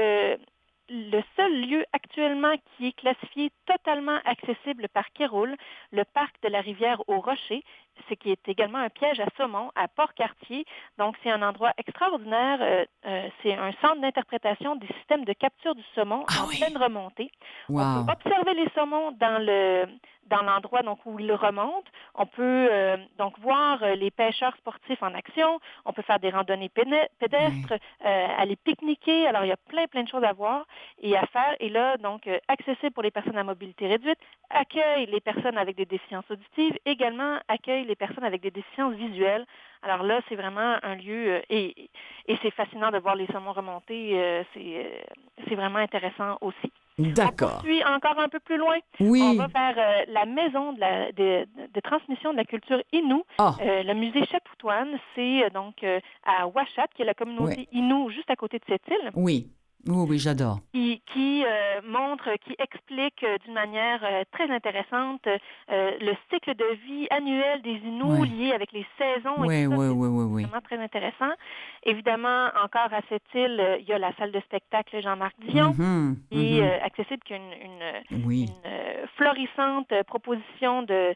le seul lieu actuellement qui est classifié totalement accessible par Kéroul, le parc de la rivière aux Rochers, ce qui est également un piège à saumon à Port-Cartier. Donc, c'est un endroit extraordinaire. C'est un centre d'interprétation des systèmes de capture du saumon en pleine remontée. Wow. On peut observer les saumons dans l'endroit donc, où ils remontent. On peut donc voir les pêcheurs sportifs en action. On peut faire des randonnées pédestres, aller pique-niquer. Alors, il y a plein de choses à voir et à faire. Et là, donc, accessible pour les personnes à mobilité réduite, accueille les personnes avec des déficiences auditives, également accueille les personnes avec des déficiences visuelles. Alors là, c'est vraiment un lieu, et c'est fascinant de voir les saumons remonter. C'est vraiment intéressant aussi. D'accord. On poursuit encore un peu plus loin. Oui. On va vers la maison de transmission de la culture Innu. Le musée Chapoutoine, c'est donc à Ouachat, qui est la communauté Innu juste à côté de cette île. Oui, j'adore. Qui montre, qui explique d'une manière très intéressante le cycle de vie annuel des Inuits lié avec les saisons. Oui. C'est vraiment très intéressant. Évidemment, encore à cette île, il y a la salle de spectacle Jean-Marc Dion, qui est accessible, qui a une florissante proposition de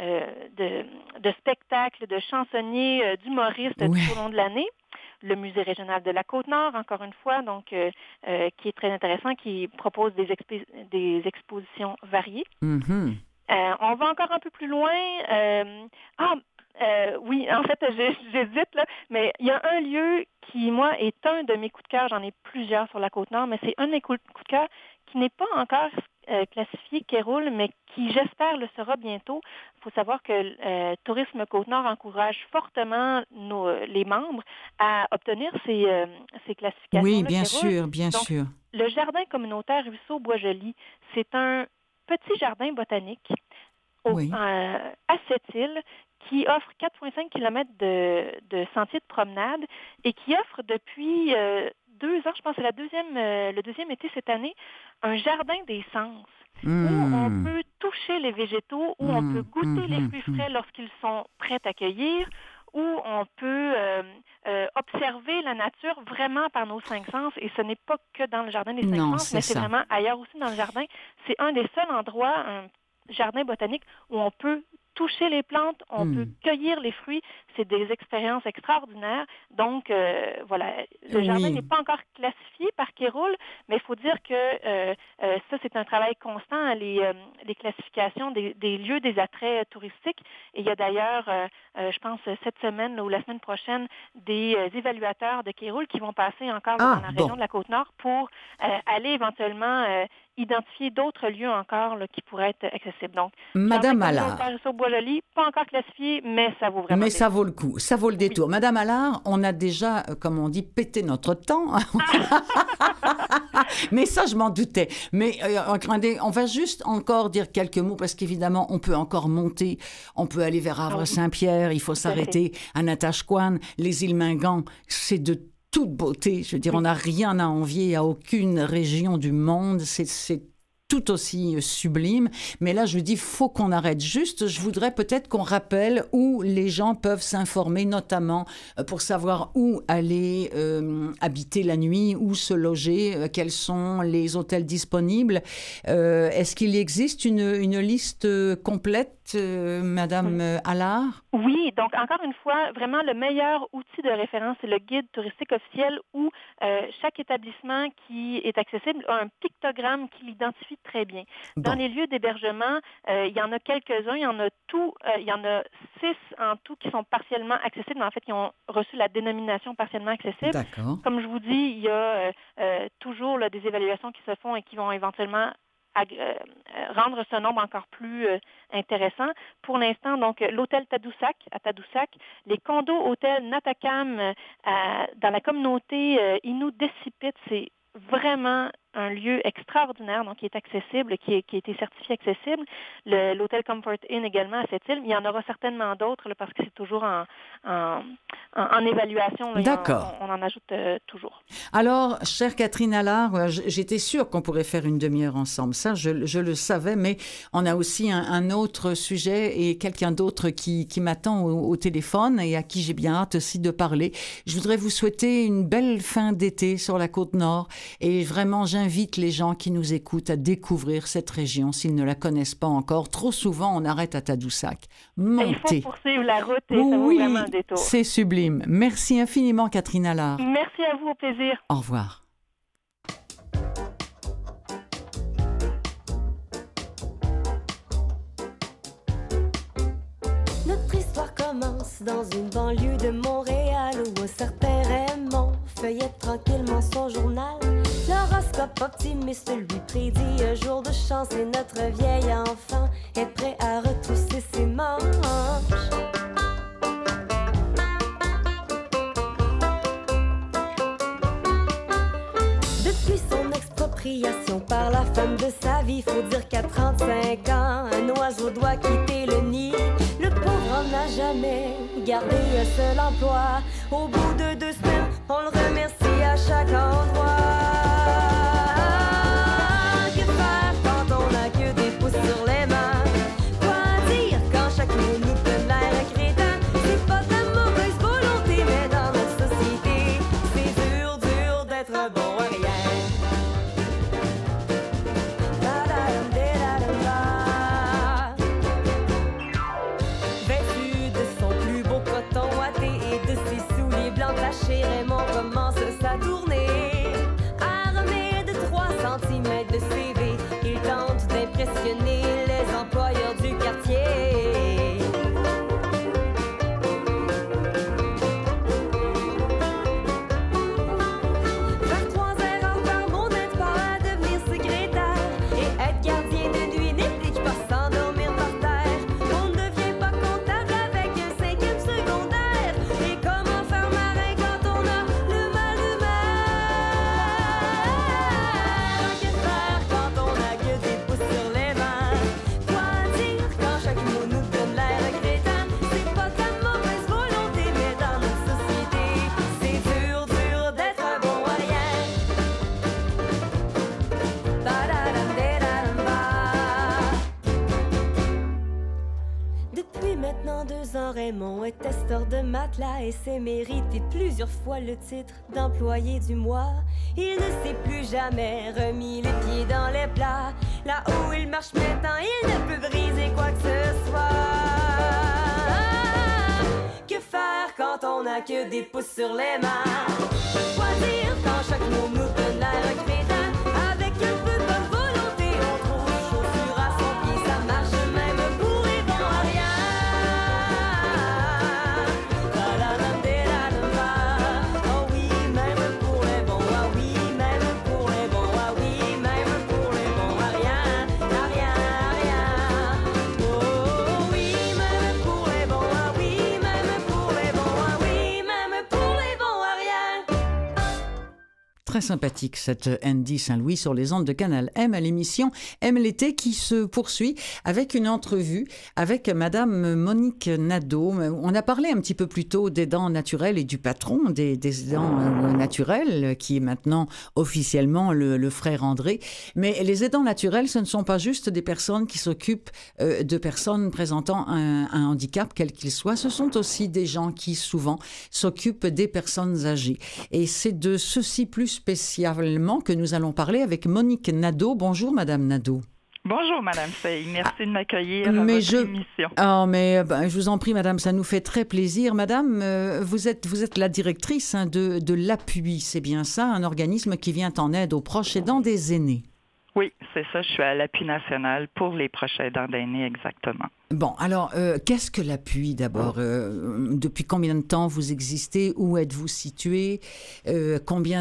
spectacles, de chansonniers, d'humoristes tout au long de l'année. Le musée régional de la Côte-Nord, encore une fois, donc qui est très intéressant, qui propose des expositions variées. On va encore un peu plus loin. Oui, en fait, j'hésite, là, mais il y a un lieu qui, moi, est un de mes coups de cœur. J'en ai plusieurs sur la Côte-Nord, mais c'est un de mes coups de cœur qui n'est pas encore classifié Kéroul, mais qui, j'espère, le sera bientôt. Il faut savoir que Tourisme Côte-Nord encourage fortement les membres à obtenir ces classifications. Oui, bien sûr. Le jardin communautaire Ruisseau-Boisjoli, c'est un petit jardin botanique à cette île qui offre 4,5 km de sentiers de promenade et qui offre depuis 2 ans, je pense que c'est le deuxième été cette année, un jardin des sens où on peut toucher les végétaux, où on peut goûter les fruits frais lorsqu'ils sont prêts à cueillir, où on peut observer la nature vraiment par nos 5 sens. Et ce n'est pas que dans le jardin des 5 sens, mais c'est vraiment ailleurs aussi dans le jardin. C'est un des seuls endroits, un jardin botanique, où on peut toucher les plantes, on peut cueillir les fruits. C'est des expériences extraordinaires. Donc, voilà, le jardin n'est pas encore classifié par Kéroul, mais il faut dire que ça, c'est un travail constant, les classifications des lieux, des attraits touristiques. Et il y a d'ailleurs, je pense, cette semaine ou la semaine prochaine, des évaluateurs de Kéroul qui vont passer encore dans la région de la Côte-Nord pour aller éventuellement identifier d'autres lieux encore là, qui pourraient être accessibles. Donc, Madame Allard. Boisjoli, pas encore classifié, mais ça vaut vraiment. Mais ça vaut le coup, ça vaut le détour. Madame Allard, on a déjà, comme on dit, pété notre temps. Mais ça, je m'en doutais. Mais on va juste encore dire quelques mots parce qu'évidemment, on peut encore monter. On peut aller vers Havre-Saint-Pierre. Il faut s'arrêter à Natashquan, les îles Mingan. C'est de toute beauté. Je veux dire, on n'a rien à envier à aucune région du monde. C'est tout aussi sublime. Mais là, je dis, faut qu'on arrête juste. Je voudrais peut-être qu'on rappelle où les gens peuvent s'informer, notamment pour savoir où aller habiter la nuit, où se loger, quels sont les hôtels disponibles. Est-ce qu'il existe une liste complète exact, Madame Allard? Oui, donc encore une fois, vraiment le meilleur outil de référence, c'est le guide touristique officiel où chaque établissement qui est accessible a un pictogramme qui l'identifie très bien. Dans les lieux d'hébergement, il y en a quelques-uns, il y en a 6 en tout qui sont partiellement accessibles, mais en fait, qui ont reçu la dénomination partiellement accessible. D'accord. Comme je vous dis, il y a toujours là, des évaluations qui se font et qui vont éventuellement rendre ce nombre encore plus intéressant. Pour l'instant, donc, l'hôtel Tadoussac, à Tadoussac, les condos hôtels Natakam dans la communauté Innu Decipit, c'est vraiment un lieu extraordinaire, donc qui est accessible, qui a été certifié accessible. L'hôtel Comfort Inn également à cette île. Il y en aura certainement d'autres là, parce que c'est toujours en évaluation. Là, d'accord. On en ajoute toujours. Alors, chère Catherine Allard, j'étais sûre qu'on pourrait faire une demi-heure ensemble. Ça, je le savais, mais on a aussi un autre sujet et quelqu'un d'autre qui m'attend au téléphone et à qui j'ai bien hâte aussi de parler. Je voudrais vous souhaiter une belle fin d'été sur la Côte-Nord et vraiment, j'invite les gens qui nous écoutent à découvrir cette région s'ils ne la connaissent pas encore. Trop souvent, on arrête à Tadoussac. Montez. Il faut poursuivre la route et ça vaut vraiment un détour. C'est sublime. Merci infiniment, Catherine Allard. Merci à vous, au plaisir. Au revoir. Notre histoire commence dans une banlieue de Montréal où un certain Raymond feuillette tranquillement son journal. L'horoscope optimiste lui prédit un jour de chance et notre vieil enfant est prêt à retrousser ses manches. Depuis son expropriation par la femme de sa vie, faut dire qu'à 35 ans, un oiseau doit quitter le nid. Le pauvre n'a jamais gardé un seul emploi. Au bout de 2 semaines, on le remercie à chaque endroit. Que faire quand on n'a que des pouces sur les mains? Quoi dire quand chaque mot nous donne l'air crétin? C'est pas de la mauvaise volonté, mais dans notre société, c'est dur d'être un bon à rien. Vêtu de son plus beau coton ouaté et de ses souliers blancs tachés, Raymond commence sa tournée. Armé de 3 centimètres de CV, il tente d'impressionner les employeurs du quartier. Faire 3 erreurs par mot n'aide pas à devenir secrétaire. Et être gardien de nuit n'implique pas s'endormir par terre. On ne devient pas comptable avec un 5e secondaire. Et comment faire marin quand on a le mal de mer? Que faire quand on a que des pouces sur les mains? Quoi dire quand chaque mot nous donne l'air crétin? C'est pas de la mauvaise volonté, mais dans notre société, c'est dur d'être un bon à rien. Depuis maintenant 2 ans, Raymond est testeur de matelas et s'est mérité plusieurs fois le titre d'employé du mois. Il ne s'est plus jamais remis les pieds dans les plats. Là où il marche maintenant, il ne peut briser quoi que ce soit. Que faire quand on n'a que des pouces sur les mains? Quoi dire quand chaque mot nous donne l'air crétin? Avec un peu de bonne volonté, on trouve chaussure à son pied. Ça marche même pour les bons à rien. Oh oui, même pour les bons, ah oui, même pour les bons, ah oui, même pour les bons à rien, à rien, à rien. Oh oui, même pour les bons, ah oui, même pour les bons, ah oui, même pour les bons à rien. Très sympathique cette Andy Saint-Louis sur les ondes de Canal M à l'émission M l'été qui se poursuit avec une entrevue avec Madame Monique Nadeau. On a parlé un petit peu plus tôt des dents naturelles et du patron des dents naturelles qui est maintenant officiellement le frère André. Mais les aidants naturels, ce ne sont pas juste des personnes qui s'occupent de personnes présentant un handicap quel qu'il soit. Ce sont aussi des gens qui souvent s'occupent des personnes âgées. Et c'est de ceci plus spécialement que nous allons parler avec Monique Nadeau. Bonjour Madame Nadeau. Bonjour, Madame Sey. Merci de m'accueillir à Mais votre émission. je vous en prie, Madame, ça nous fait très plaisir. Madame, vous êtes la directrice de l'Appui, c'est bien ça, un organisme qui vient en aide aux proches aidants des aînés. Oui, c'est ça. Je suis à l'Appui national pour les proches aidants d'aînés, exactement. Bon, alors, qu'est-ce que l'Appui d'abord? Depuis combien de temps vous existez? Où êtes-vous situé? Combien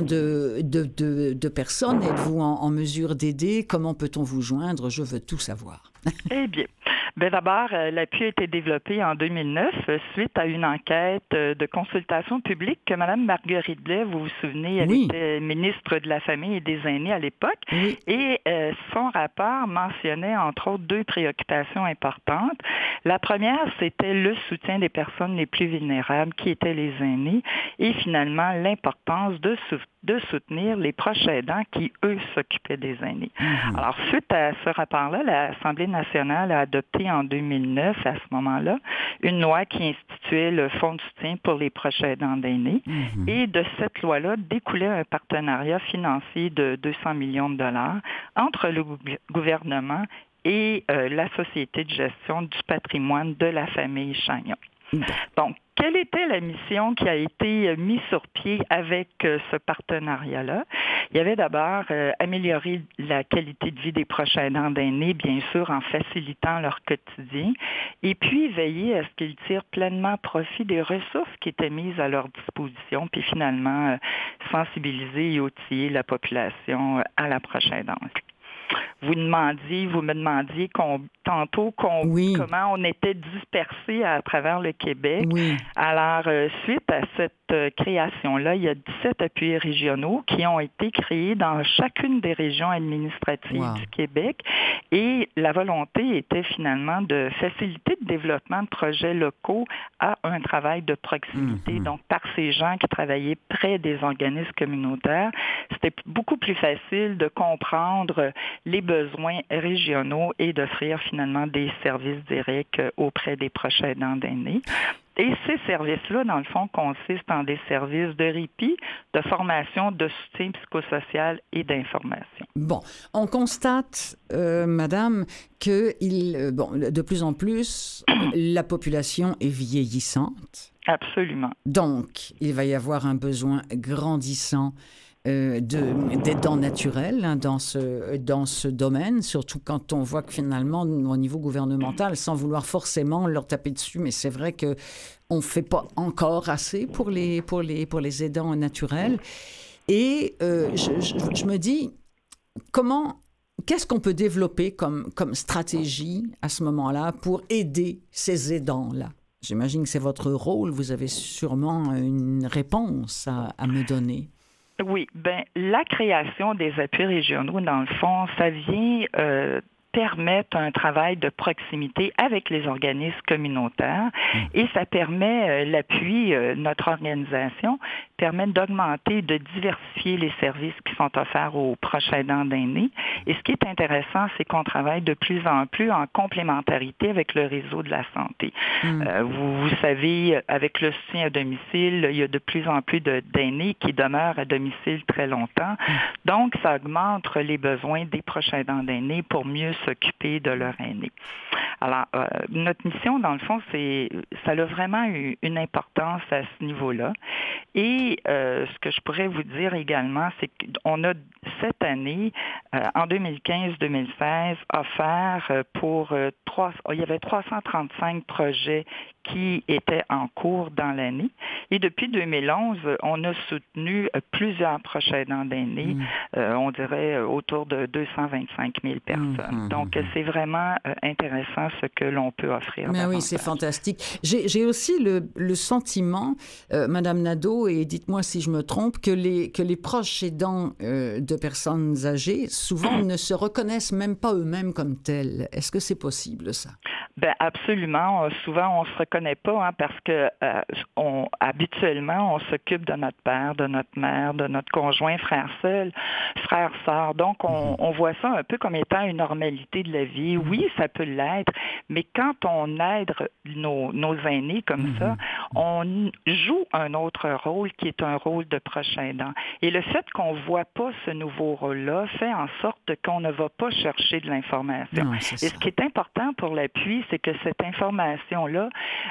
de personnes êtes-vous en mesure d'aider? Comment peut-on vous joindre? Je veux tout savoir. Eh bien, d'abord, l'Appui a été développé en 2009 suite à une enquête de consultation publique que Mme Marguerite Blais, vous vous souvenez, elle était ministre de la Famille et des Aînés à l'époque, et son rapport mentionnait entre autres 2 préoccupations importantes. La première, c'était le soutien des personnes les plus vulnérables, qui étaient les aînés, et finalement l'importance de soutenir les proches aidants qui, eux, s'occupaient des aînés. Alors, suite à ce rapport-là, l'Assemblée nationale a adopté en 2009, à ce moment-là, une loi qui instituait le Fonds de soutien pour les proches aidants d'aînés. Et de cette loi-là découlait un partenariat financier de 200 millions de dollars entre le gouvernement et la Société de gestion du patrimoine de la famille Chagnon. Donc, quelle était la mission qui a été mise sur pied avec ce partenariat-là? Il y avait d'abord améliorer la qualité de vie des proches aidants d'aînés, bien sûr, en facilitant leur quotidien, et puis veiller à ce qu'ils tirent pleinement profit des ressources qui étaient mises à leur disposition, puis finalement sensibiliser et outiller la population à la proche aidance. Vous me demandiez tantôt comment on était dispersés à travers le Québec. Alors, suite à cette création-là, il y a 17 appuis régionaux qui ont été créés dans chacune des régions administratives du Québec. Et la volonté était finalement de faciliter le développement de projets locaux à un travail de proximité. Donc, par ces gens qui travaillaient près des organismes communautaires, c'était beaucoup plus facile de comprendre les besoins régionaux et d'offrir finalement des services directs auprès des proches aidants d'aînés. Et ces services-là, dans le fond, consistent en des services de répit, de formation, de soutien psychosocial et d'information. Bon, on constate, Madame, que de plus en plus, la population est vieillissante. Absolument. Donc, il va y avoir un besoin grandissant d'aidants naturels dans ce domaine, surtout quand on voit que finalement, au niveau gouvernemental, sans vouloir forcément leur taper dessus, mais c'est vrai que on fait pas encore assez pour les aidants naturels. Et je me dis, qu'est-ce qu'on peut développer comme stratégie à ce moment-là pour aider ces aidants-là? J'imagine que c'est votre rôle, vous avez sûrement une réponse à me donner. Oui, la création des appuis régionaux, dans le fond, ça vient permettre un travail de proximité avec les organismes communautaires et ça permet, notre organisation, permet d'augmenter, de diversifier les services qui sont offerts aux proches aidants d'aînés. Et ce qui est intéressant, c'est qu'on travaille de plus en plus en complémentarité avec le réseau de la santé. Vous savez, avec le soutien à domicile, il y a de plus en plus d'aînés qui demeurent à domicile très longtemps. Donc, ça augmente les besoins des proches aidants d'aînés pour mieux s'occuper de leur aîné. Alors, notre mission, dans le fond, ça a vraiment eu une importance à ce niveau-là. Et ce que je pourrais vous dire également, c'est qu'on a cette année, en 2015-2016, offert il y avait 335 projets qui étaient en cours dans l'année. Et depuis 2011, on a soutenu plusieurs proches aidants d'aînés, on dirait autour de 225 000 personnes. Donc, c'est vraiment intéressant ce que l'on peut offrir. Mais oui, c'est fantastique. J'ai aussi le sentiment, Madame Nadeau, et dites-moi si je me trompe, que les proches aidants de personnes âgées, souvent, ne se reconnaissent même pas eux-mêmes comme tels. Est-ce que c'est possible, ça? Absolument. Souvent, on se reconnaît connaît pas, hein, parce que habituellement, on s'occupe de notre père, de notre mère, de notre conjoint, frère, sœur. Donc, on voit ça un peu comme étant une normalité de la vie. Oui, ça peut l'être, mais quand on aide nos aînés comme ça, on joue un autre rôle qui est un rôle de proche aidant. Et le fait qu'on ne voit pas ce nouveau rôle-là fait en sorte qu'on ne va pas chercher de l'information. Non, Et c'est ce ça. qui est important pour l'appui, c'est que cette information-là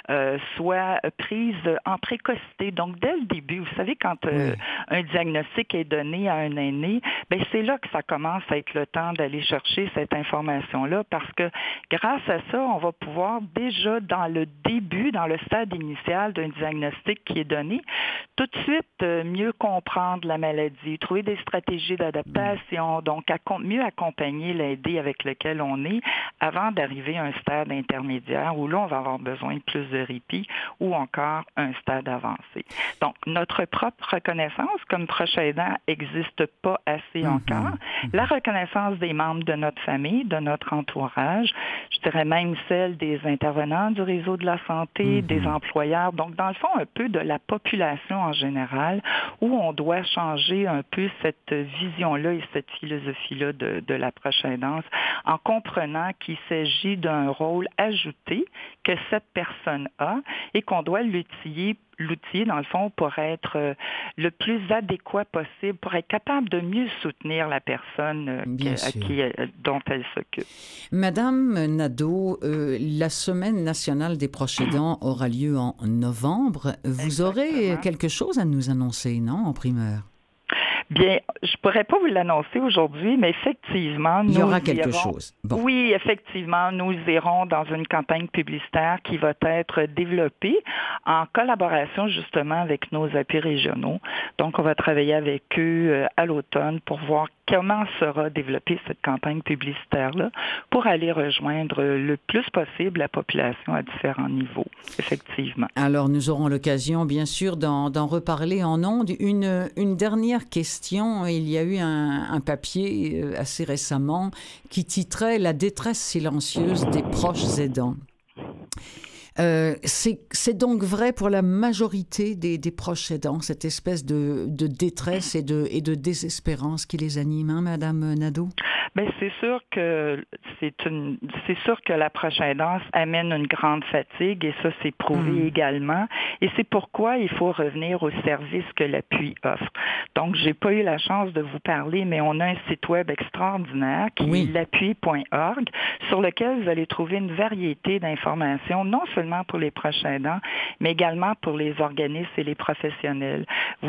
soit prise en précocité. Donc, dès le début, vous savez, quand un diagnostic est donné à un aîné, bien, c'est là que ça commence à être le temps d'aller chercher cette information-là parce que grâce à ça, on va pouvoir déjà dans le début, dans le stade initial d'un diagnostic qui est donné, tout de suite mieux comprendre la maladie, trouver des stratégies d'adaptation, donc mieux accompagner l'aidé avec lequel on est avant d'arriver à un stade intermédiaire où là, on va avoir besoin de plus de répit ou encore un stade avancé. Donc, notre propre reconnaissance comme proche aidant n'existe pas assez encore. La reconnaissance des membres de notre famille, de notre entourage, je dirais même celle des intervenants du réseau de la santé, des employeurs, donc dans le fond, un peu de la population en général, où on doit changer un peu cette vision-là et cette philosophie-là de la proche aidance en comprenant qu'il s'agit d'un rôle ajouté que cette personne a et qu'on doit l'outiller dans le fond pour être le plus adéquat possible, pour être capable de mieux soutenir la personne dont elle s'occupe. Madame Nadeau, la Semaine nationale des proches aidants aura lieu en novembre. Vous aurez quelque chose à nous annoncer, non, en primeur? Bien, je pourrais pas vous l'annoncer aujourd'hui, mais effectivement, il y aura quelque chose. Bon. Oui, effectivement, nous irons dans une campagne publicitaire qui va être développée en collaboration justement avec nos appuis régionaux. Donc, on va travailler avec eux à l'automne pour voir comment sera développée cette campagne publicitaire-là pour aller rejoindre le plus possible la population à différents niveaux, effectivement. Alors, nous aurons l'occasion, bien sûr, d'en reparler en ondes. Une dernière question. Il y a eu un papier assez récemment qui titrait « La détresse silencieuse des proches aidants ». C'est donc vrai pour la majorité des proches aidants, cette espèce de détresse et de désespérance qui les anime, hein, Madame Nadeau? Bien, c'est sûr que la proche aidance amène une grande fatigue et ça, c'est prouvé également. Et c'est pourquoi il faut revenir au service que l'appui offre. Donc, j'ai pas eu la chance de vous parler, mais on a un site web extraordinaire qui est l'appui.org sur lequel vous allez trouver une variété d'informations, non seulement pour les proches aidants, mais également pour les organismes et les professionnels.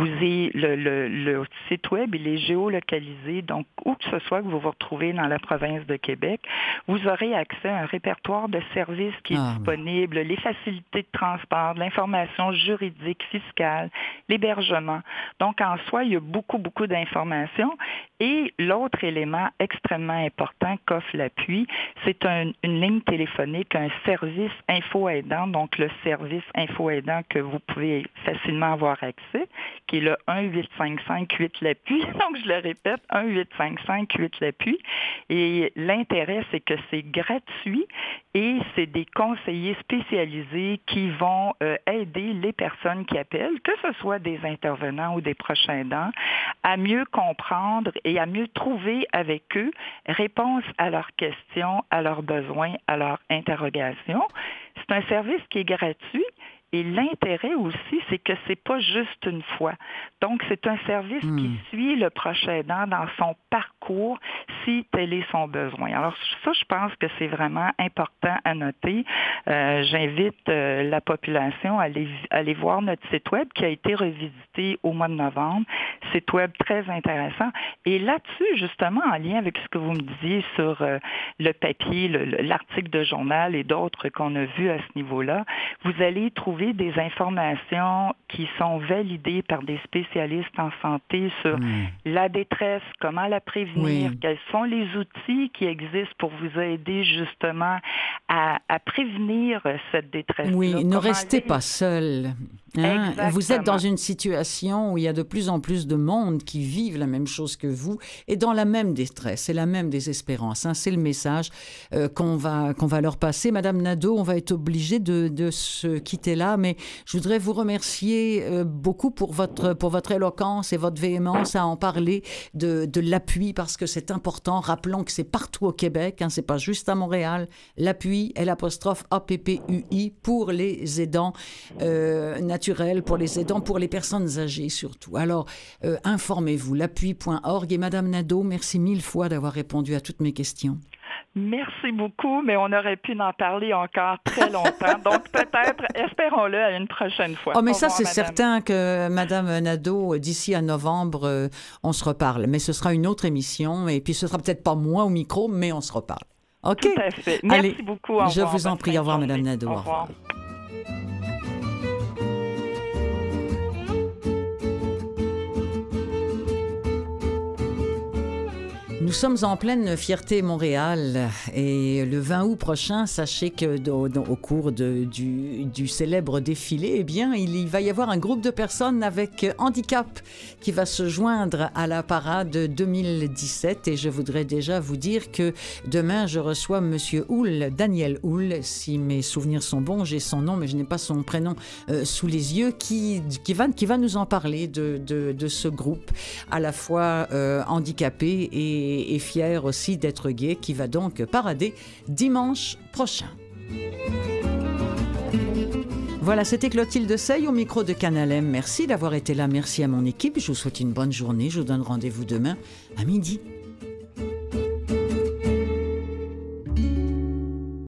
Le site web, il est géolocalisé, donc où que ce soit que vous vous retrouvez dans la province de Québec, vous aurez accès à un répertoire de services qui est disponible, les facilités de transport, l'information juridique, fiscale, l'hébergement. Donc, en soi, il y a beaucoup, beaucoup d'informations. Et l'autre élément extrêmement important qu'offre l'appui, c'est une ligne téléphonique, un service info-aidant, donc le service info-aidant que vous pouvez facilement avoir accès, qui est le 1-855-8-l'appui. Donc, je le répète, 1-855-8-l'appui. Et l'intérêt, c'est que c'est gratuit et c'est des conseillers spécialisés qui vont aider les personnes qui appellent, que ce soit des intervenants ou des proches aidants, à mieux comprendre et à mieux trouver avec eux réponse à leurs questions, à leurs besoins, à leurs interrogations. C'est un service qui est gratuit. Et l'intérêt aussi, c'est que c'est pas juste une fois. Donc, c'est un service qui suit le proche aidant dans son parcours si tel est son besoin. Alors, ça, je pense que c'est vraiment important à noter. J'invite la population à aller voir notre site web qui a été revisité au mois de novembre. Site web très intéressant. Et là-dessus, justement, en lien avec ce que vous me disiez sur le papier, l'article de journal et d'autres qu'on a vus à ce niveau-là, vous allez trouver des informations qui sont validées par des spécialistes en santé sur la détresse, comment la prévenir, quels sont les outils qui existent pour vous aider justement à prévenir cette détresse-là. Oui, ne restez pas seul. Vous êtes dans une situation où il y a de plus en plus de monde qui vivent la même chose que vous et dans la même détresse et la même désespérance. C'est le message qu'on va leur passer. Madame Nadeau, on va être obligé de se quitter là, mais je voudrais vous remercier beaucoup pour votre éloquence et votre véhémence à en parler de l'appui, parce que c'est important. Rappelons que c'est partout au Québec, c'est pas juste à Montréal. L'appui, L'_APPUI, pour les aidants naturels, pour les aidants, pour les personnes âgées surtout. Alors, informez-vous, l'appui.org. Et Madame Nadeau, merci 1000 fois d'avoir répondu à toutes mes questions. Merci beaucoup, mais on aurait pu en parler encore très longtemps. Donc, peut-être, espérons-le à une prochaine fois. Mais ça, c'est certain que Madame Nadeau, d'ici à novembre, on se reparle. Mais ce sera une autre émission. Et puis, ce sera peut-être pas moi au micro, mais on se reparle. OK? Tout à fait. Merci beaucoup. Je vous en prie. Au revoir, Madame Nadeau. Au revoir. Nous sommes en pleine fierté Montréal et le 20 août prochain, sachez que au cours du célèbre défilé, il va y avoir un groupe de personnes avec handicap qui va se joindre à la parade 2017 et je voudrais déjà vous dire que demain, je reçois Monsieur Houle, Daniel Houle, si mes souvenirs sont bons, j'ai son nom mais je n'ai pas son prénom sous les yeux, qui va nous en parler de ce groupe à la fois handicapé et fier aussi d'être gay, qui va donc parader dimanche prochain. Voilà, c'était Clotilde Sey au micro de Canal M. Merci d'avoir été là, merci à mon équipe. Je vous souhaite une bonne journée. Je vous donne rendez-vous demain à midi.